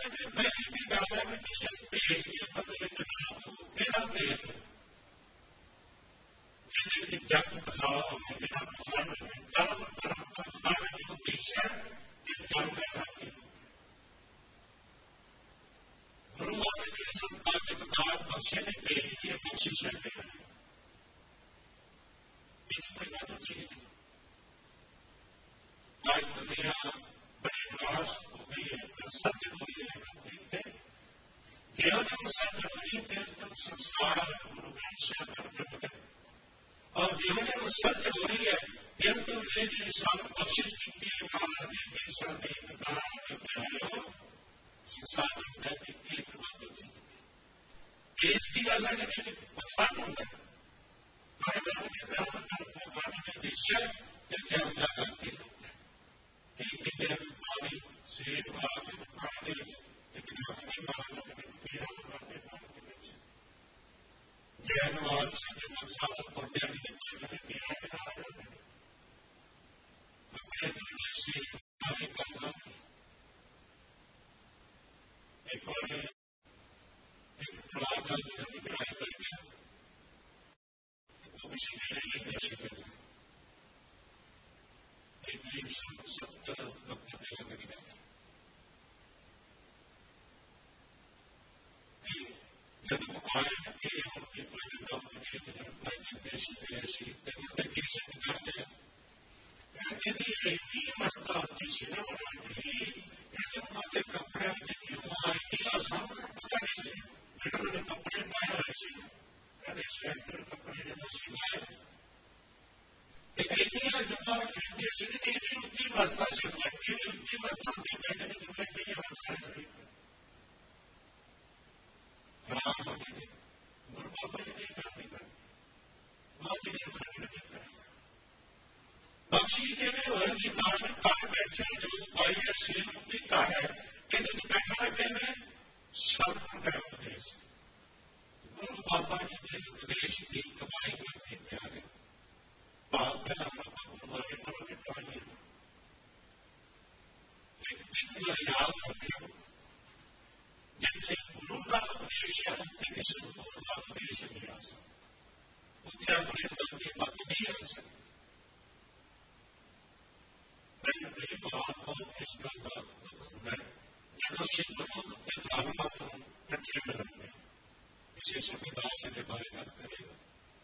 कहते पहली की गल है कि किसी भेज के बदले जनाब केड़ा भेज जिहदे जग दिखाओ जिहदा फल कर्म कर्म का फल जो देश है कि जग है गुरु महाराज ने संतान के प्रकार बख्शे ने भेज दिए बख्शिश है इस प्रकार की चीज आज दुनिया बड़ी नाश हो गई है सत्य हो रही है जो जो सत्य हो रही है तो संसार गुरु वंशा कर और जो जो सत्य हो रही है दिल तो मेरी सानू बख्शिश की है महाराज ने देशा ने प्रकार संसार में एक बात होती देश की गल है कि पछाण होता है भगवान ने देशा क्या होता करती है पानी सेब आग पानी लेकिन अपनी बात पीड़ा जैनवाद से साल पर्दे पीड़ा अपने दुनिया से कार्य करना एक बार एक प्लाजा निगरानी करके वो किसी ने दर्शन किया एक 170 वक्त देखा करेगा जब वो आए थे उनके करते यदि ऐसी मस्ता होती सी ना बनाने उन्होंने कपड़े क्यों आएंगे आसान पता नहीं मेरे उन्होंने कपड़े पाए हुए थे कभी स्वेटर कपड़े जब सिलाए एक जमा खरीदे सीधे उनकी मस्ता से बैठे उनकी मस्ता से बैठे तो बैठे की अवस्था से खराब हो गई गुरु बाबा जी ने काम नहीं कर बहुत ही संसार देता है बख्शी के लिए होगी कार कार बैठे जो भाई है श्री की कार है इन बैठना कहने सब का उपदेश गुरु बाबा जी ने उपदेश की कमाई करने प्यारे बाप का गुरु के पढ़ने चाहिए लेकिन याद रखो जिनसे गुरु का उपदेश है उनसे किसी गुरु का उपदेश नहीं आ सकता उनसे अपने मन की बात नहीं आ सकती मेरी बात बहुत इस बात का दुख है जब से गुरु के भावना को कच्चे में रखते किसी सुविदास के बारे में करेगा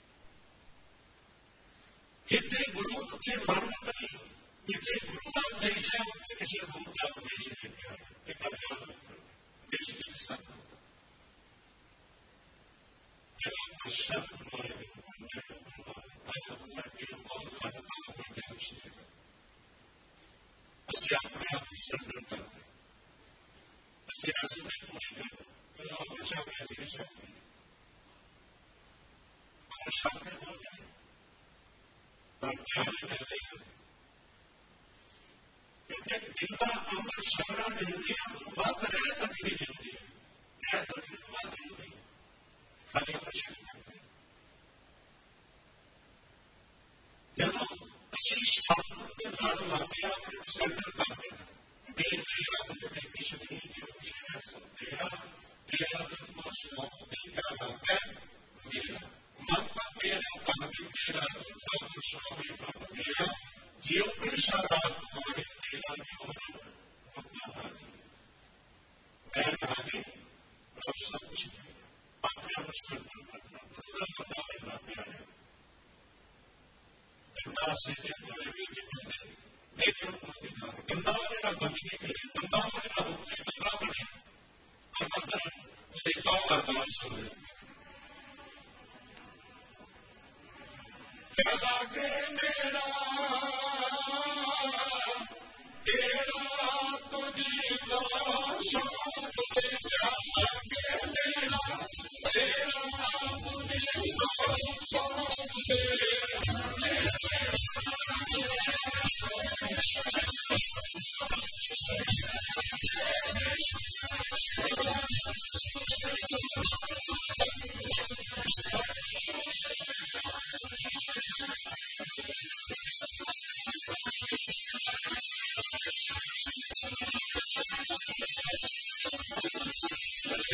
जितने गुरु के मानव नहीं जितने गुरु का उपदेश है उनसे किसी गुरु का उपदेश नहीं किया एक अभियान देश के साथ होता जब शब्द बहुत खाता हुआ क्या विषय ਅਸੀਂ ਆਪਣੇ ਆਪ ਨੂੰ ਸਰਵਰ ਕਰਦੇ ਅਸੀਂ ਅਸੀਂ ਨਹੀਂ ਹੋਣਗੇ ਉਹ ਹਮੇਸ਼ਾ ਅਸੀਂ ਸ਼ਕਤੀ ਉਹ ਸ਼ਕਤੀ ਬੋਲਦੇ हैं पर ज्ञान मिलते हैं क्योंकि दिल का अमर शरणा जरूरी है बात रह तकली जरूरी है रह तकली बात जरूरी खाली प्रश्न करते जब ਅਸੀਂ ਸ਼ਬਦ ਦੇ ਨਾਲ ਲੱਗਿਆ ਸੈਂਟਰ ਕਰਦੇ ਮੇਰਾ ਮੁਝੇ ਕਿਛ ਨਹੀਂ ਜੋ ਸ਼ਹਿਰ ਸੰਤੇਰਾ ਤੇਰਾ ਤੁਮ ਸੋਪ ਦੇ ਕਾ ਲੱਗੈ ਮੇਰਾ ਮਨ ਤਾਂ ਤੇਰਾ ਤਨ ਵੀ ਤੇਰਾ ਸਭ ਸੋਵੇ ਪ੍ਰਭ ਮੇਰਾ ਜਿਉ ਪ੍ਰਸ਼ਾਦ ਤੁਹਾਰੇ ਤੇਰਾ ਜੋਰ ਭਗਵਾਨ ਜੀ ਮੈਂ ਰਾਜੇ ਪ੍ਰਭ ਸਭ ਕੁਛ ਆਪਣੇ ਅਵਸਰ ਕਰਨਾ ਪੂਰਾ ਪਤਾ ਮੇਰਾ ਪਿਆਰੇ बंदा से बंदा मेरा बंदगी करे बंदा मेरा हुक्म बंदा बने और बंदा मेरे पाँव करता सुन लागे मेरा तेरा तुझको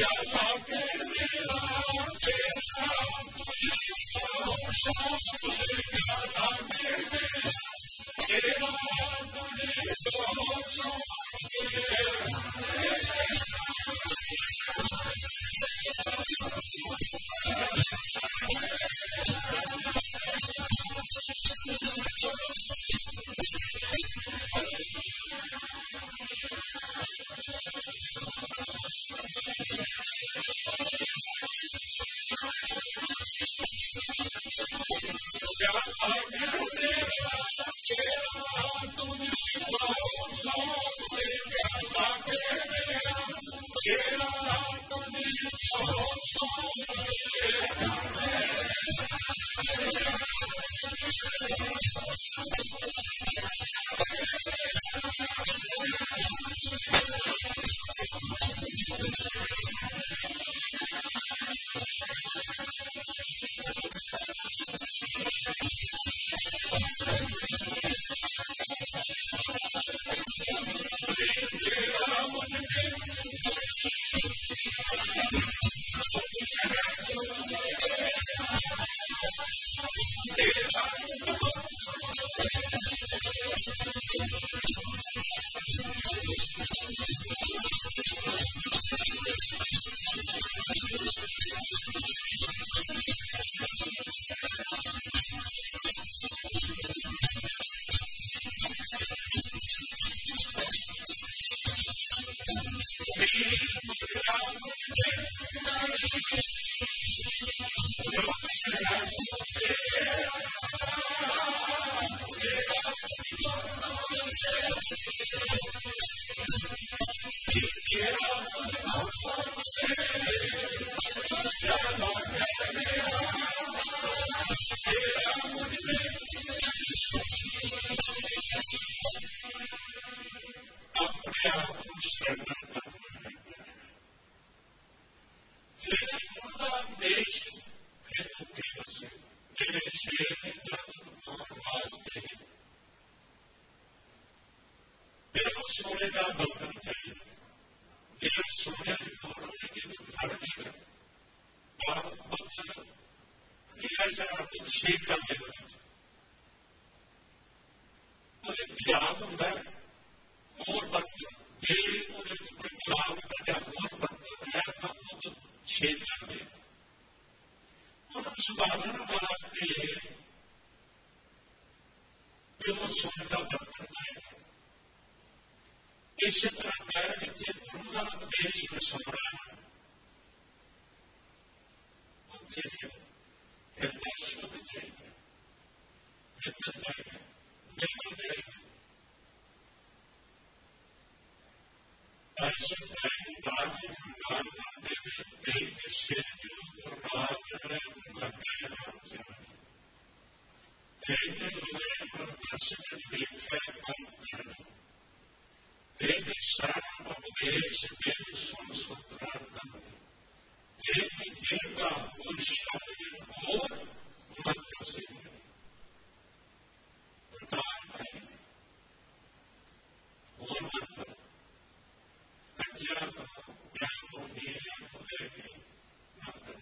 सोने का बर्तन चाहिए, केवल सोने फोड़ने के लिए फड़ नहीं रहे और ऐसा कुछ शेक कर देना मुझे ध्यान होता है और बर्तन ये मुझे ध्यान होता है और बर्तन है तब वो तो छेद कर दे उस बालन वास्ते वो सोने का बर्तन चाहिए। इसी तरह पैर जिसे पूरा देश में सोना अच्छे से हृदय शुद्ध चाहिए, नित्य चाहिए, बिल्कुल चाहिए। ऐसे राज भगवान करते हुए तेज से जो राज लगे राम से तेज हुए प्रदर्शन देखा अंतर तेज शरण उपदेश देव सुनसूत्रार्थम तेज देवता और शरीर और मंत्र से प्रदान करें और मंत्र कच्चा ज्ञान को नीला को देंगे मंत्र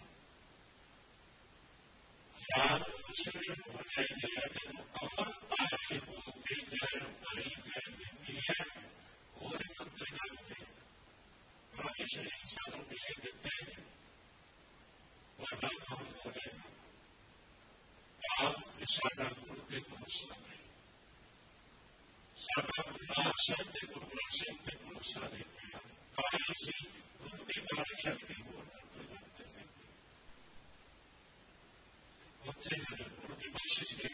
ज्ञान उसमें हो जाएगा जब अमर तारी हो गई जय बड़ी जय दुनिया और मंत्र जानते बाकी से इंसानों किसे देते हैं वरना काम हो जाएगा। आप साडा गुरुते भरोसा नहीं, साडा गुरु शब्द गुरु शब्द भरोसा नहीं किया कार्य से गुरु की बारी शक्ति होना प्रदान हैं बच्चे गुरु की कोशिश की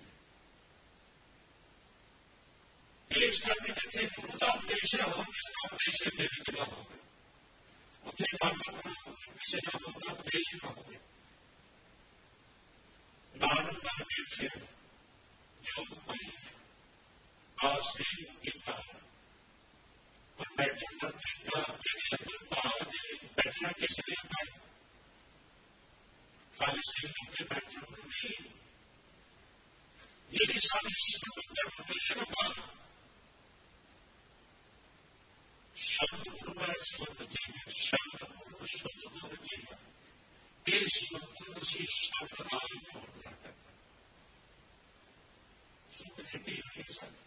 इस करने जिथे गुरु का उपदेश है और किसका उपदेश है मेरी जगह हो गए उसे किसी का होगा उपदेश न हो गए बारंबार से योग बनी आज से गीता और बैठक का तरीका बैठना किस लिए पाए खाली से नीचे बैठना नहीं ये सारी धर्म में है ना बात शब्द गुरु शब्द चाहिए शब्द गुरु शुद्ध जीवन ये शुद्ध सी शब्द नाम छोड़ना करता शुद्ध खेती नहीं सकती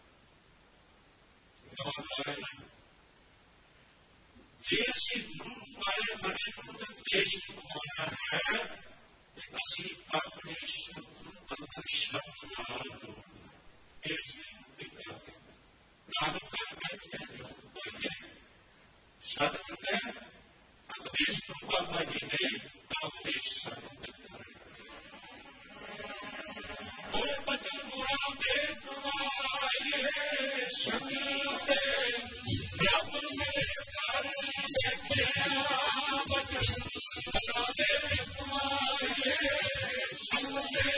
जैसे गुरु वाले बड़े बुद्ध देश होना है असी अपने शुद्ध अंतर शब्द नाम जोड़ना ऐसी नाम कर सत्य उपदेश बाबा जी ने उपदेश सर्व बचन बुरा दे तुम्हारे संगीते ब्रह्म में बचन बुरा दे तुम्हारे संगीते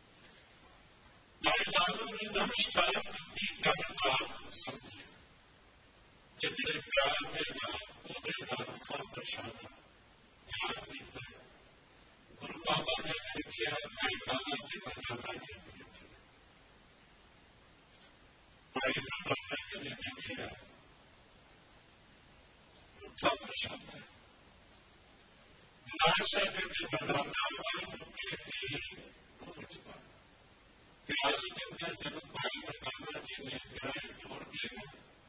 नमस्कार करना समझे जितने प्यार देगा वो देगा फल प्रसाद प्यार देता है। गुरु बाबा ने लिखा भाई बाबा जी का दादा जी ने लिखा भाई बाबा जी ने लिखा फल प्रसाद है। नाशा के बताता प्यास के अंदर जब भाई बाबा जी ने ग्रहण छोड़ दिया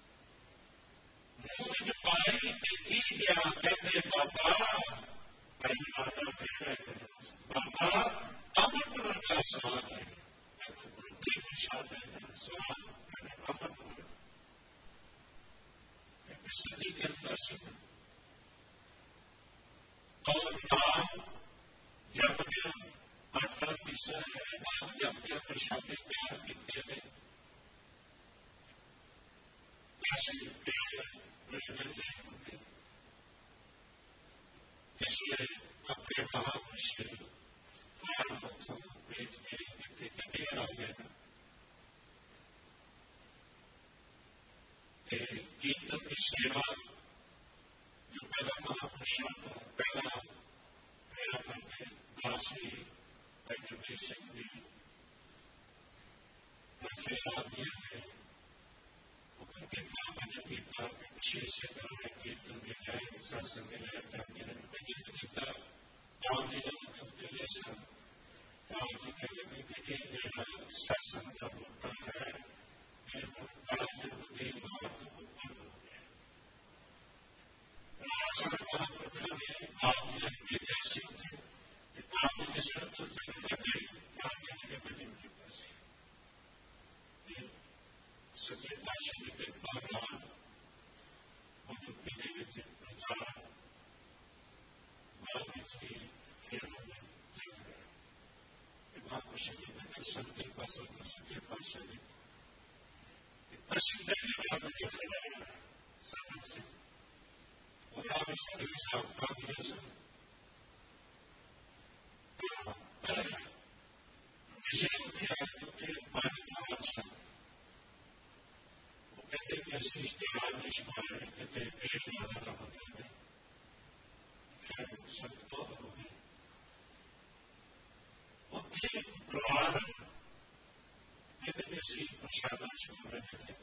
मुझ पाई की गया कहते बाबा भाई बाबा कह रहे बाबा अमृत वर्गा स्वाद है बुद्धि प्रसाद है स्वाद अमृत सदी करता सुन और नाम जब आटा पिसा है नाम जब प्रसादी प्यार कितने में ऐसे प्यार नहीं होते। इसलिए अपने महापुरुष से भेज के इतने कटेर आ गया कीर्तन की सेवा जो पहला महापुरुषों को पहला मेरा करके दासी जगदीश सिंह जी फिर आदमी है उनके भजन गीता के विशेष से करने कीर्तन में जाए सत्संग में जाते हैं भजन गीता राम जी का सबके लिए सब राम जी कहते हैं कि ये मेरा सत्संग का होता है महापुरुषों ने आप जी जैसे आप जी जिस भजन गीता से सच्चे पातशाह की कृपा ਨਾਲ मुक्ति ਦੇ ਵਿੱਚ प्रचार बाद ਵਿੱਚ भी फिर चल रहा है। महापुरुषों की भजन सच्चे पातशाह जी ਅਸੀਂ ਨਹੀਂ ਰੱਬ ਦੇ ਫੜਿਆ ਸਾਧਨ ਸੇ और आप इसके लिए सावधान मिले सर विषय थे पानी का अच्छा वो कहते कि ऐसे इश्तेहार निष्मार कहते पेड़ ज्यादा का मतलब है खैर सब बहुत हो गई उत्थे परिवार कहते कि ऐसी प्रसादा शुरू रहते थे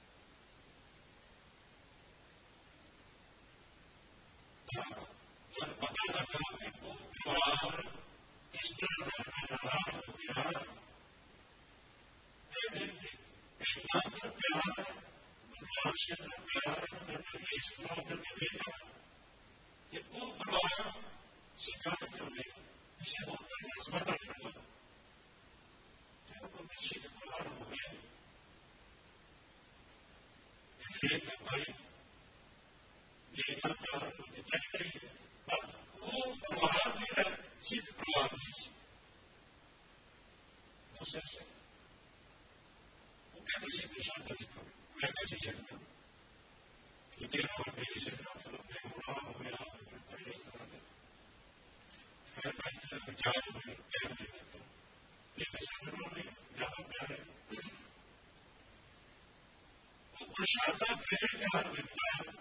जब पता लगा कि वो परिवार इस तरह का व्यवहार हो गया एक मात्र प्यार भगवान से प्यार इस प्रार्थना में देगा कि वो परिवार स्वीकार कर ले इसे होता है स्मरण करना जब वो निश्चित परिवार हो गया फिर भाई ये ना प्यार मुझे चाहिए पर वो परिवार भी है सिर्फ परिवार नहीं वो सबसे वो कहते से प्रशांत मैं कैसे चलता कि तेरा और मेरे से मैं बुरा हो गया इस तरह का खैर मैं विचार में प्यार नहीं करता लेकिन संगठनों ने ज्यादा प्यार है वो प्रशांता मेरे प्यार मिलता है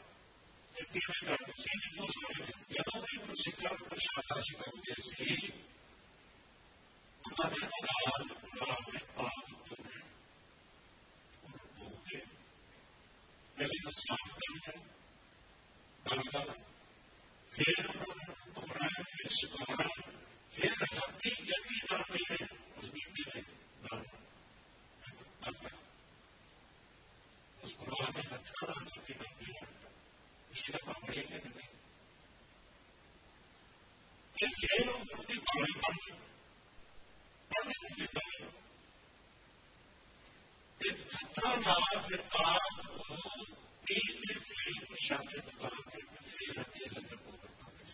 ਜਦੋਂ ਵੀ ਕੋਈ ਸਿੱਖਿਆ ਪ੍ਰਸ਼ਾਦਾ ਸਿਖਾਉਂਦੇ ਸੀ ਉਹਨਾਂ ਦੇ ਨਾਲ ਗੁਲਾਬ ਦੇ ਪਾਪ ਧੋਣੇ ਉਹਨੂੰ ਧੋ ਕੇ ਪਹਿਲੇ ਤਾਂ ਸਾਫ਼ ਕਰਨਾ ਬਲਦਾ ਫਿਰ ਉਹਨਾਂ ਨੂੰ ਧੋਣਾ ਫਿਰ ਸੁਕਾਉਣਾ ਫਿਰ ਹੱਥੀਂ ਜਲਦੀ ਨਾਲ ਪਈਏ ਉਸ ਬੀਬੀ ਨੇ ਨਾਲ ਉਸ ਗੁਲਾਬ ਦੇ ਹੱਥਾਂ ਨਾਲ ਚੁੱਕੀ ਜਾਂਦੀ ਹੈ उसकी दफा बढ़ेंगे नहीं फिर ये लोग मुक्ति बाड़ी पढ़ने पढ़े फिर धक्का मार फिर आप एक फिर शादी दुकान करके फिर अच्छे लगे को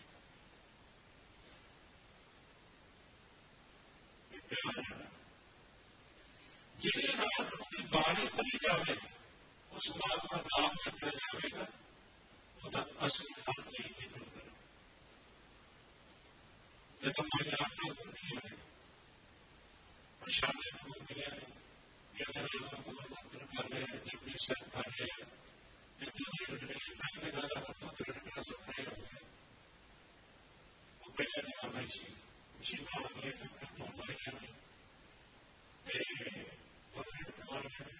जिन्हें रात मुक्ति बाड़ी पड़ी जाए उस बात का नाम रखा जाएगा ਉਹਦਾ ਅਸਲ ਹੱਥ ਹੀ ਨਿਕਲਦਾ ਜਦੋਂ ਮਾਇਆਟਾਂ ਹੁੰਦੀਆਂ ਨੇ ਪ੍ਰਸ਼ਾਦੇ ਹੁੰਦੀਆਂ ਨੇ ਜਾਂ ਰਾਮ ਨੂੰ ਮੰਤਰ ਕਰ ਰਹੇ ਜਪੀ ਸਾਹਿਬ ਕਰ ਰਹੇ ਤੇ ਦੂਜੀ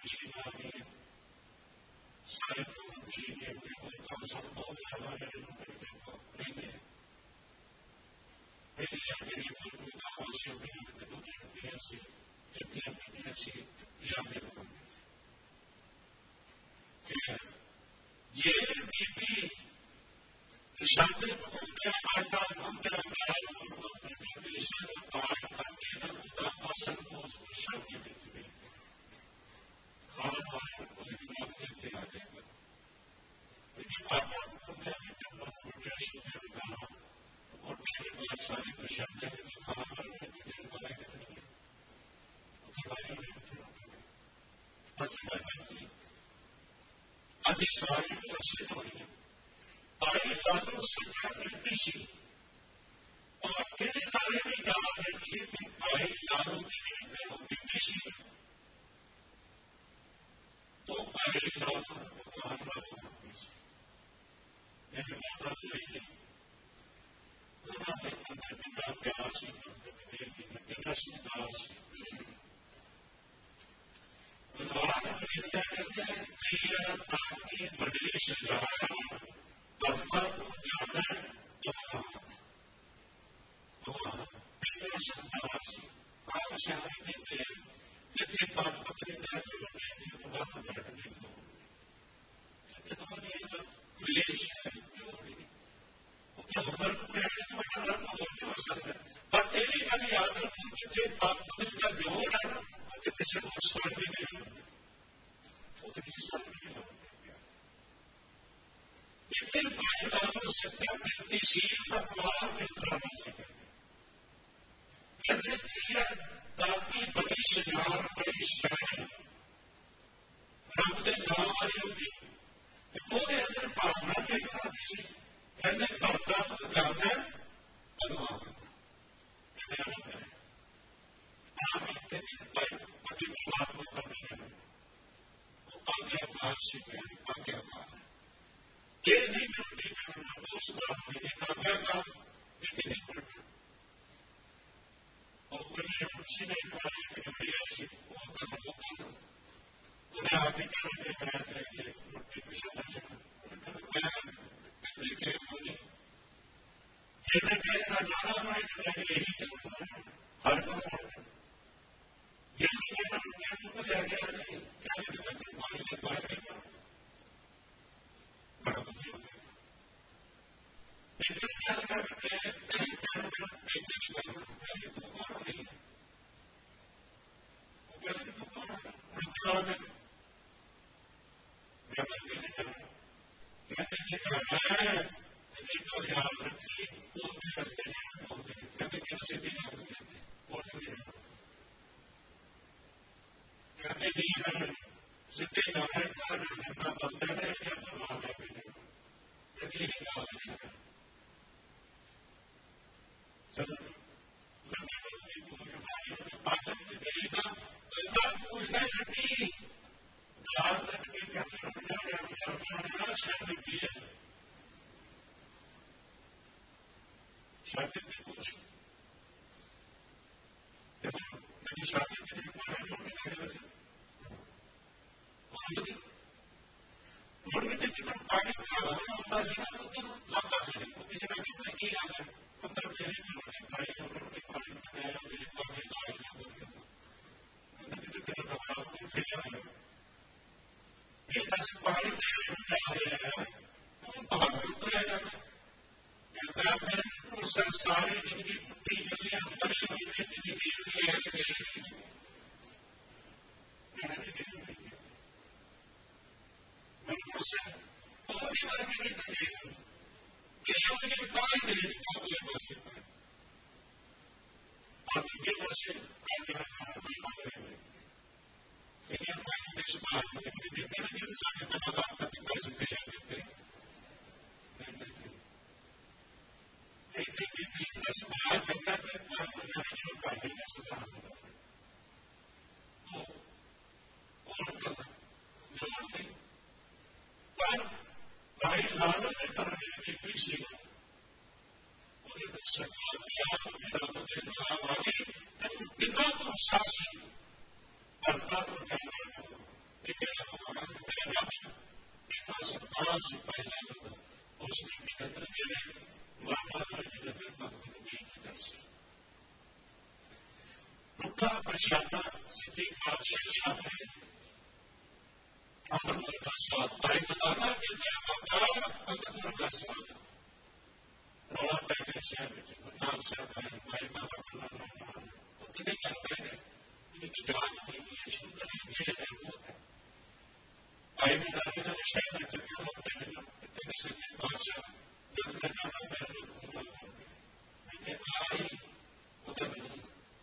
खुशी आ रही है, सारे लोग खुशी के अपने उनका संभव ज्यादा है, नहीं है मेरी खुदावासियों की लिखतों की हड्डियां से हड्डियां पीटियां से यादें बनाने ये बीबी शादी होते आटा होते दाल होते देशों का पाठ करके न खुदा पसंद को उसकी शादी में चुने खाना वाले कोई दिमाग चलते आ जाएगा लेकिन आटा होते हैं जब मैं शुद्ध कहा और मेरे बाद सारी प्रशांतियां में तो खाना वाले तुझे बनाए नहीं है तुम्हारी पसंद थी अभी सारी प्रसिद्ध हो रही है आई लालू सजा मिलती सी और मेरे तारे की गाँव देखिए तो आई लालू की मिलती सी तो आई लालू मारना होती सी मेरी माता बोलेगी उन्होंने अंदर पिता प्यार से पिता सुधार से भगवान कहते हैं तेरा ताकि बड़े सजाया कर्ता को जाना पिता सुधार से आप शादी देते हैं जैसे बात पत्नी का जो थी तो बात बैठने को क्लेश है जोड़ी तो हमारे को कहने से बड़ा धर्म होने हो सकता है पर तेरी का भी याद रखो जैसे बात पत्नी का जोड़ है ना वो किसी को स्वर्ग भी नहीं होता वो तो किसी स्वर्ग भी नहीं होता लेकिन भाई लालू सत्या कहती शील अपमान किस तरह नहीं सके कहते किया ताकि बड़ी शजार बड़ी शान रब के नाम आई होगी तो वो अंदर भावना कहता थी कहते भरता को जाना भगवान पति परमात्मा का नियम वो आज्ञाकार से आज्ञाकार ये नहीं मिलती करना तो उस बात में एक आज्ञाकार लेकिन नहीं पड़ता और उन्हें खुशी नहीं पाई कि ऐसी वो कर्म होता उन्हें आगे करने के बाद कि रोटी को सदा लेके होने कहने के जाना मैं यही कहूँ हर को यही कहना को ले गया नहीं क्या पानी से बाहर नहीं पड़ा बड़ा दुखी हो गया लेकिन क्या करके बेटे की बात तो कौन नहीं वो कहते तो कौन है मैं मंदिर में जाऊँ कहते ये करना है तो याद रखिए बोलते रस्ते नहीं बोलते कहते क्या सीधी नहीं बोलते बोलते नहीं कहते नहीं है सीधे जाना कहा जाना बनता है क्या भगवान है कहते यही कहा चलो लंबी बोलती भाई पाचन में देगा गलता पूछना हटी दाल तक के शादी की है शादी की पूछ मेरी शादी के लिए पढ़ाई वैसे मुर्गी की तरफ पानी खा रहा है लाता है वो किसी का कितना की रहा है अंदर मेरे भाई रोटी पानी बनाया मेरे पानी लाश दबाव फैला है ये दस पानी जा रहे हैं तुम बाहर उतरा जाना सारी जिंदगी पुट्टी गलियां भरी हुई जिंदगी भाई लालू ने करने की पीछे पिता को शासन कर्ता को जाना विवाह से पहले उसने निरंतर जिले माता जिले भगवती दर्शन रुखा प्रशाता स्थिति शिक्षा में अमृत का स्वाद भाई बताना कि अमृत का स्वाद रोड़ा पैकेट से नाम से भाई माता कितने कर पाएंगे उनकी जान नहीं है शुद्ध ये है वो है भाई बताते ना विषय में चक्कर होते हैं इतने से बादशाह जब मैं जाना मैं मैंने आई उधर नहीं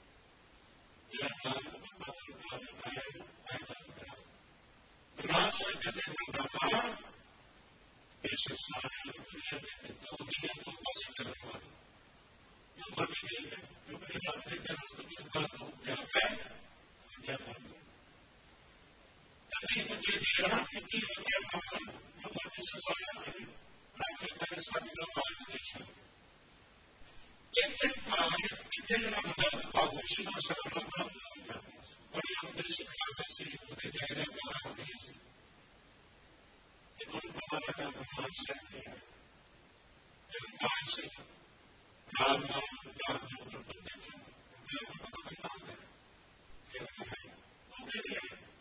राष्ट्र के दबा इस सारे दुनिया में दो दुनिया को पसंद करने वाले जो बनी गई है जो मेरे रात्रि के रास्ते की बात हो क्या है क्या बात हो तभी मुझे दे रहा कितनी वजह महान जो बनी से सारा करें रात्रि मेरे साथ का मार्ग देशा कितने आभूषणों से बड़ी उद्देश्य खाने से उन्हें गहरा द्वारा होने से उन हमारा का भगवान से भगवान से राम नाम राम जो बंदे थे भगवान है उनके लिए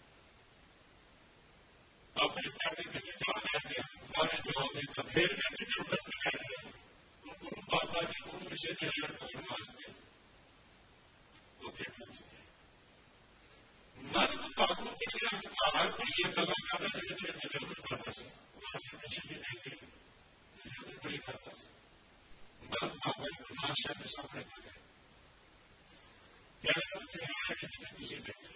अपने पाने के लिए जा रहे थे हमारे जो देता फिर करके जो बस लगाए थे बाबा जी उम्र से निर्णय को वास्ते उठे पहुंचे मन को काबू के लिए अहंकार प्रिय कलाकार जरूर करना से वहां से तस्वीर देंगे जरूर बड़ी करना से मन बाबा को नाशा के सामने कर गए प्यारे के किसी बैठे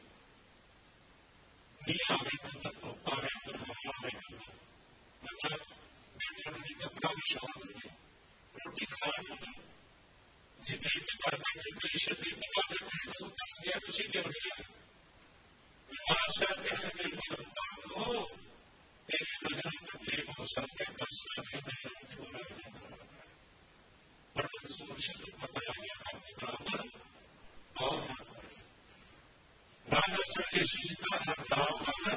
नहीं आवे तक तो पावे तो हवा में मतलब बैठने में कपड़ा भी शौक नहीं रोटी खाने में जितने के पर बैठे परिषद की बता देते हैं तो तस्वीर उसी के लिए आशा कहने के लिए हो तेरे नगर तक हो सबके बस छोड़ा पर सुरक्षित बताया गया आपके बराबर और राजस्व की शिष्टा हर गांव वाला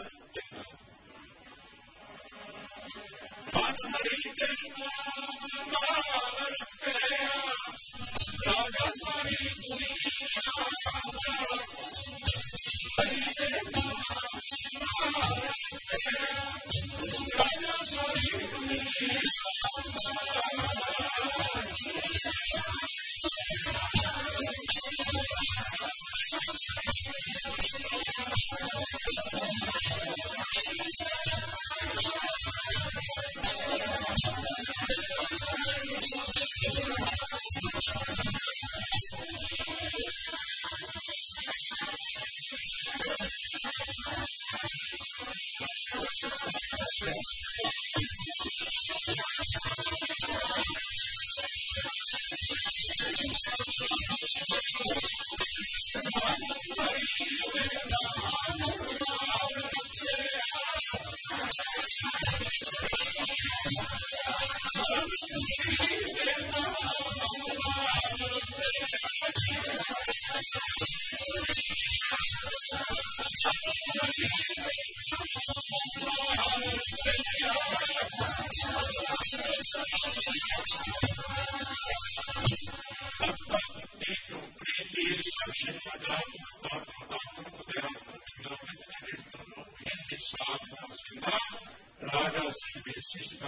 राजा से विशिष्ट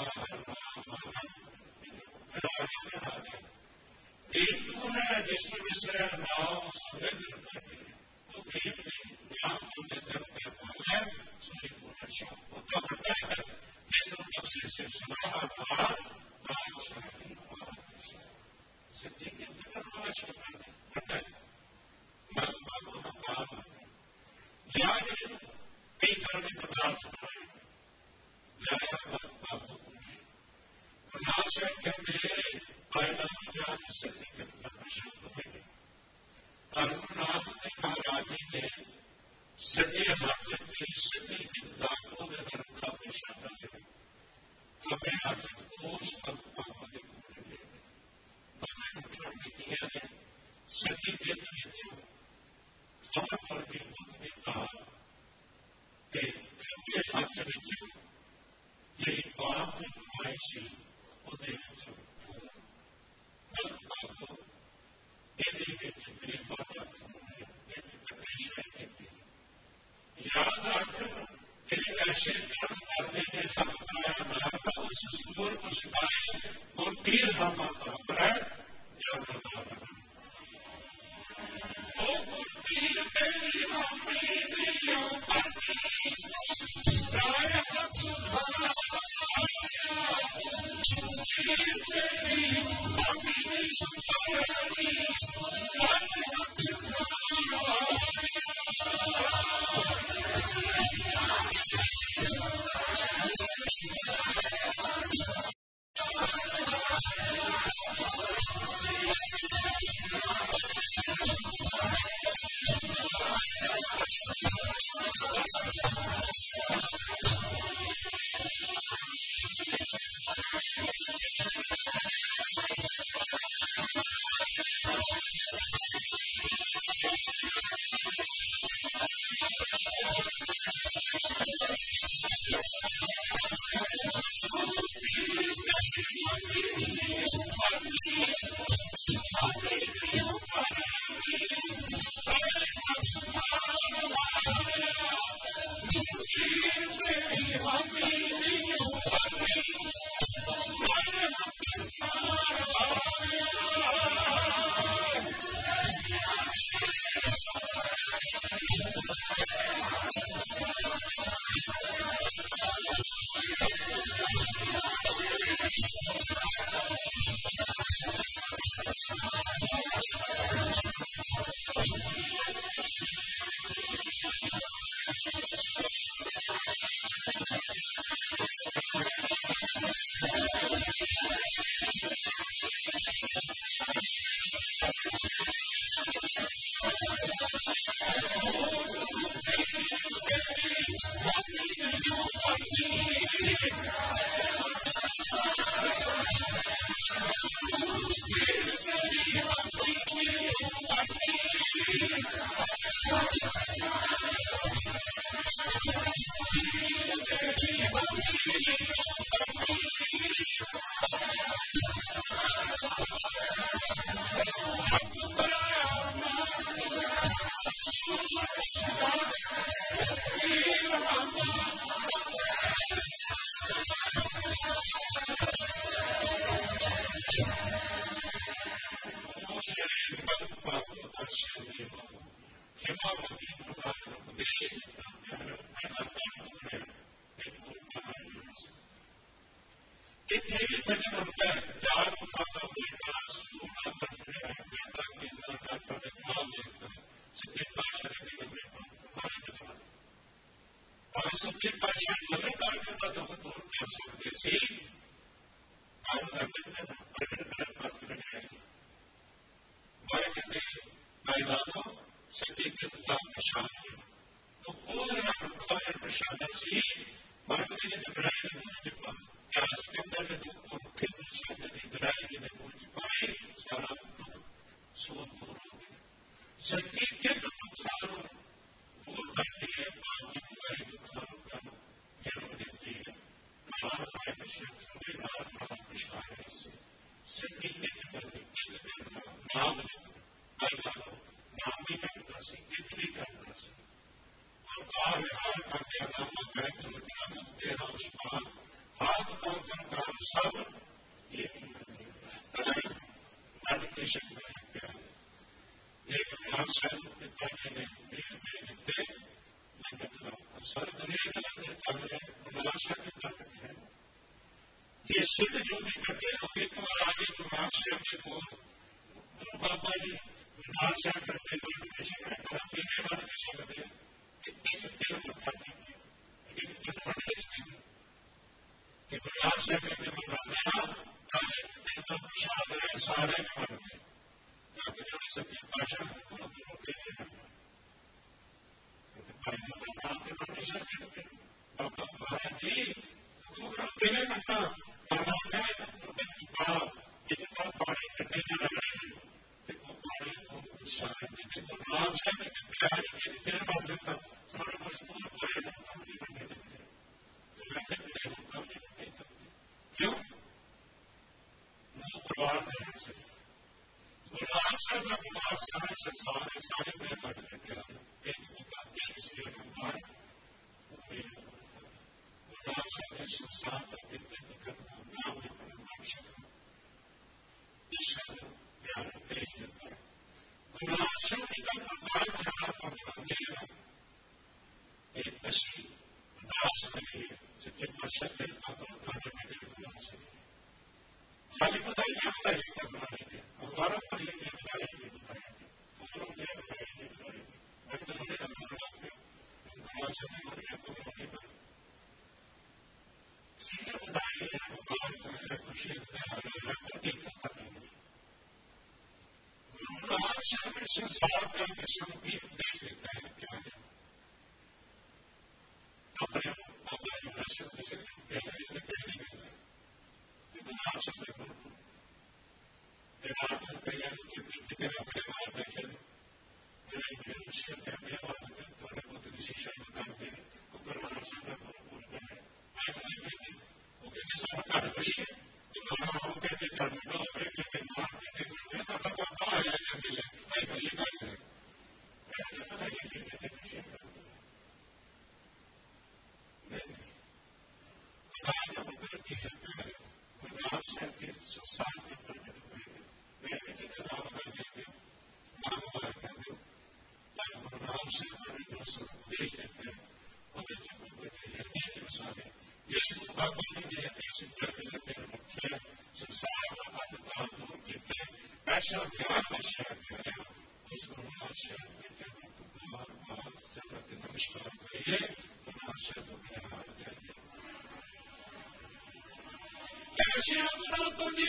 एक तो है जिसमें विषय नाम सुरेंद्र वो गरीब ने ज्ञान है सूर्य को रक्षा होता बनता है जिस बख्शे से सुना सच्ची के अंतर न्याय कई तरह के पदार्थ नाशा कहते परिणाम सती के शब्द में करुणाम ने महाराज ने सत्य हाथ की सती की दागों ने रखा शब्द है हमें हाथ कोष नीतियां ने सती के खबर पर भी उन्होंने कहा कि सबके हाथ ये बाप ਸੀ ਉਹਦੇ ਵਿੱਚ ਆਖੋ ਇਹਦੇ ਵਿੱਚ ਮੇਰੇ ਬਾਬਾ ਇੱਕ ਤਕਲੀਫ ਕੀਤੀ ਯਾਦ ਰੱਖ ਜਿਹੜੇ ਐਸੇ ਕੰਮ ਕਰਦੇ ਨੇ ਸਭ ਪਾਇਆ ਮਾਰਦਾ ਉਸ ਸੂਰ को सिखाए और पीर हम अपना जब पीर तेरी क्यों का कुमार सारे संसार है, सारे मैं काट लेते हैं, एक मुद्दा एक इसलिए हमारे संसार का कितने करना नाम ईश्वर ज्ञान भेज देता है। गुणाशक्ति का प्रकार करना पड़ेगा एक ऐसी दास के लिए जितना शक्ति आपको खाने में देना चाहिए। खाली बताइए बताएंगे हमारा पर ये बताएंगे हम लोग ये बताएंगे भक्त होने का मतलब गुणाशक्ति होने का मतलब बताइए भगवान खुशी में संसार का किस्म भी देख लेता है क्या है अपने ऐसा ज्ञान विषय है उसको नमस्कार करिए ऐसे अपना तुझी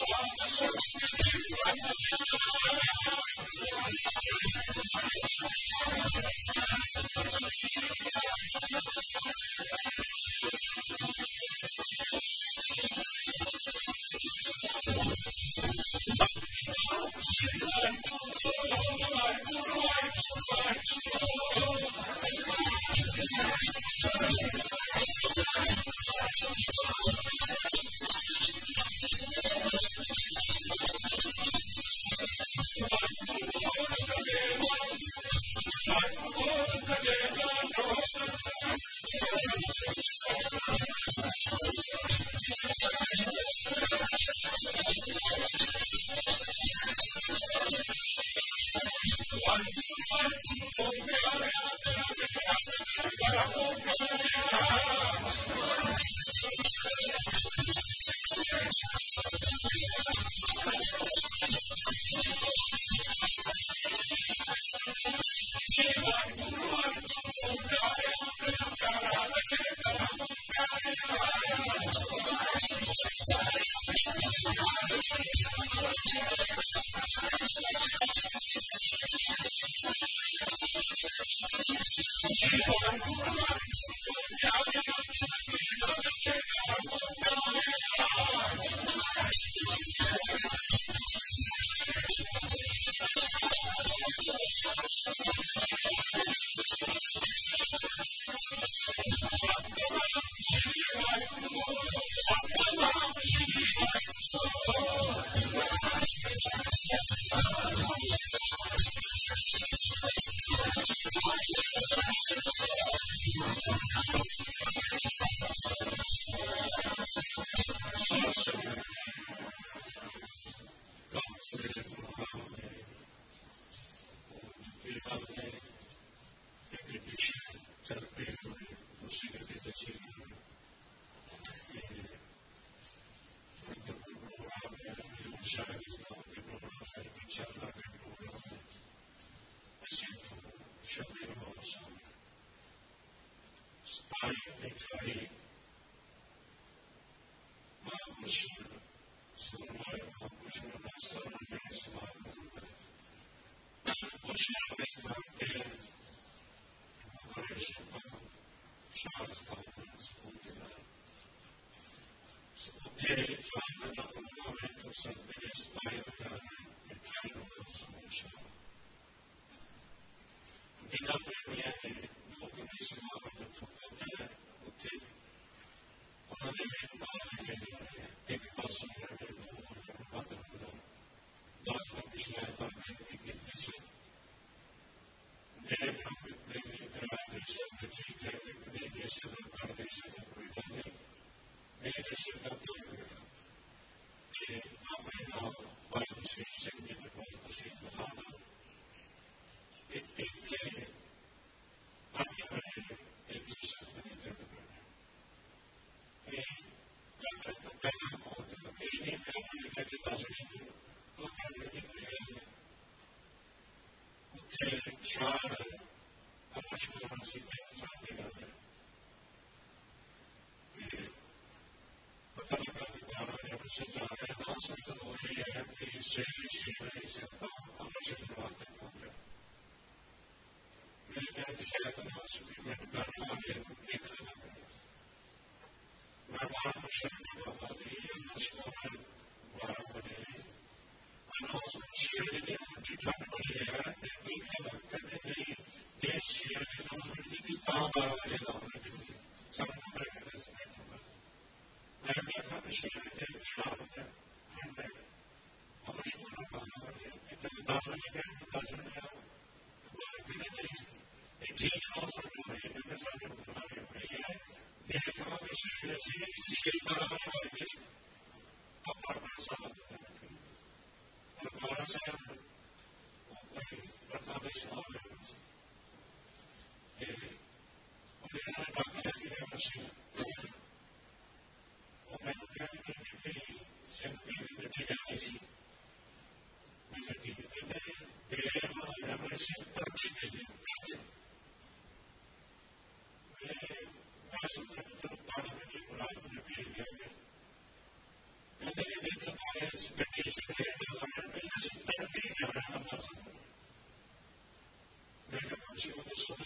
Spend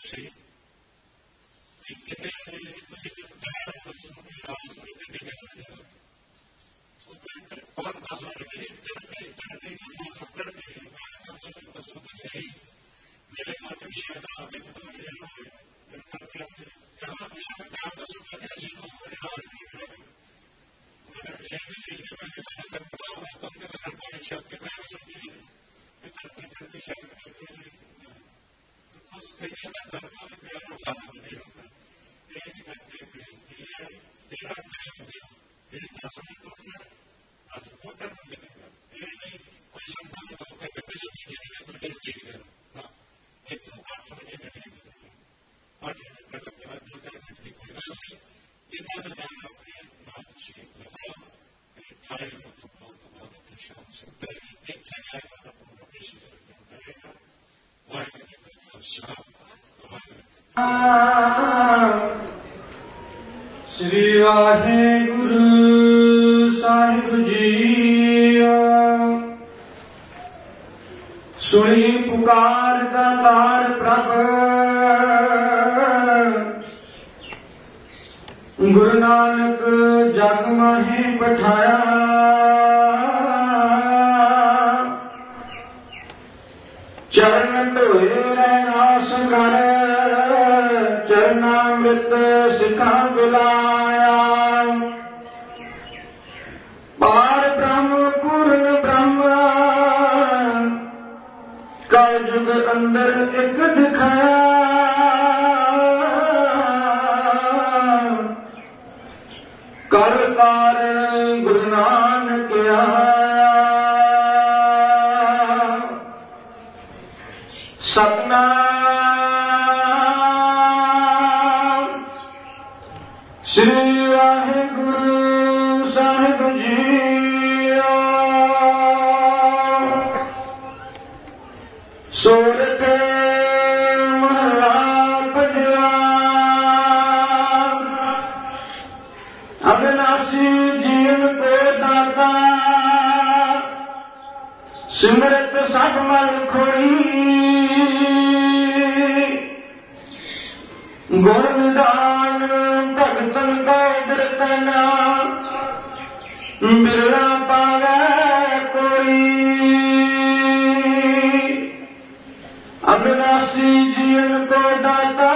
ਸੀ ਕਿ ਕਿਤੇ ਤੁਸੀਂ ਪਿਆਰ ਦੱਸੋ ਕਿ ਰਾਜ ਕਿਤੇ ਗਿਆ ਉਹ ਬਹੁਤ ਦੱਸ ਰਹੇ ਤੇ ਸੱਤਰ ਦੇ ਦੱਸੋ ਤੁਸੀਂ ਮੇਰੇ ਮਾਤਾ ਸ਼ਾਇਦ ਆਗੇ ਤੋਂ ਮੇਰੇ ਹੋਏ यहाँ विषय ਦੱਸੋ ਕਿ ਅਸੀਂ ਨੂੰ ਰਾਜ ਨਹੀਂ मैंने समझ पता हुआ तब के घर को निश्चित के मैं समझी करते शायद करते हैं उस तरीके का धर्म में प्यार और साधन नहीं होता ये इस करते हैं ये तेरा टाइम दे तेरी दासों को फिर आज वो धर्म देगा ये नहीं कोई संतान तो कहते हैं जो नीचे नहीं तो ये ठीक है हाँ एक तो बात समझे नहीं और मतलब के बाद जो धर्म की कोई बात नहीं तीनों ने जाना अपने बात से Fire of the politicians, they can have a prohibition of why did you go shop? Shri Vaheguru Sahib Ji Suni Pukar Datar Prabh Guru Nanak जग माहे बिठाया चरण ढोए रास कर चरणामृत सिखा बुलाया पार ब्रह्म पूर्ण ब्रह्म कल युग अंदर एक दिखाया कर कारण गुरु नानक आया सतनाम श्री वाहिगुरु साहिब जी सोरठ महला पंजवा अविनाशी जीवन को दाता सिमरत सब मन खोई गुण निदान भगतन का बिरतना बिरला पावे कोई अविनाशी जीवन को दाता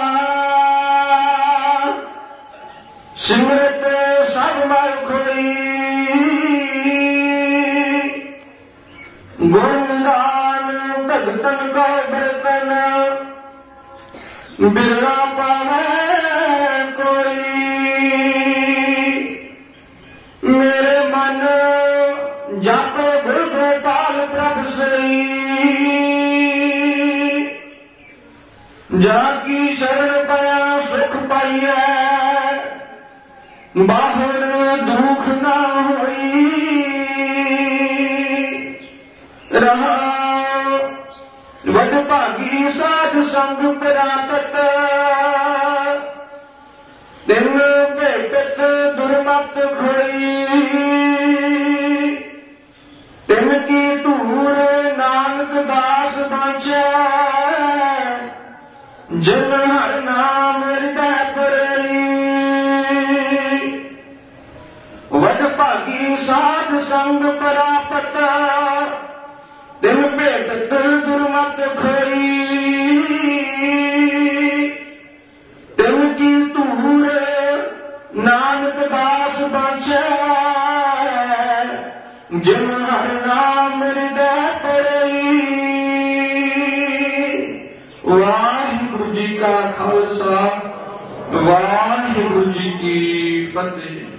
सिमरत सब मल खोई गुण निदान भगतन का बर्तन बिरला पावे कोई मेरे मन जप गुरु गोपाल प्रभ श्री जाकी शरण पाया सुख पाइया बाहर दुख ना होई रहा वड भागी साध संग प्राप्त दिन भेटत दुर्मत खोई तिन की धूर नानक दास बाँचा जिन हर नाम हृदय परई वड भागी साध संग प्राप्त दिन भेटत दुर्मत खोई तिन की धूर नानक दास बाँचा जिन हर नाम हृदय परई वाहिगुरु जी का खालसा वाहिगुरु जी की फतेह।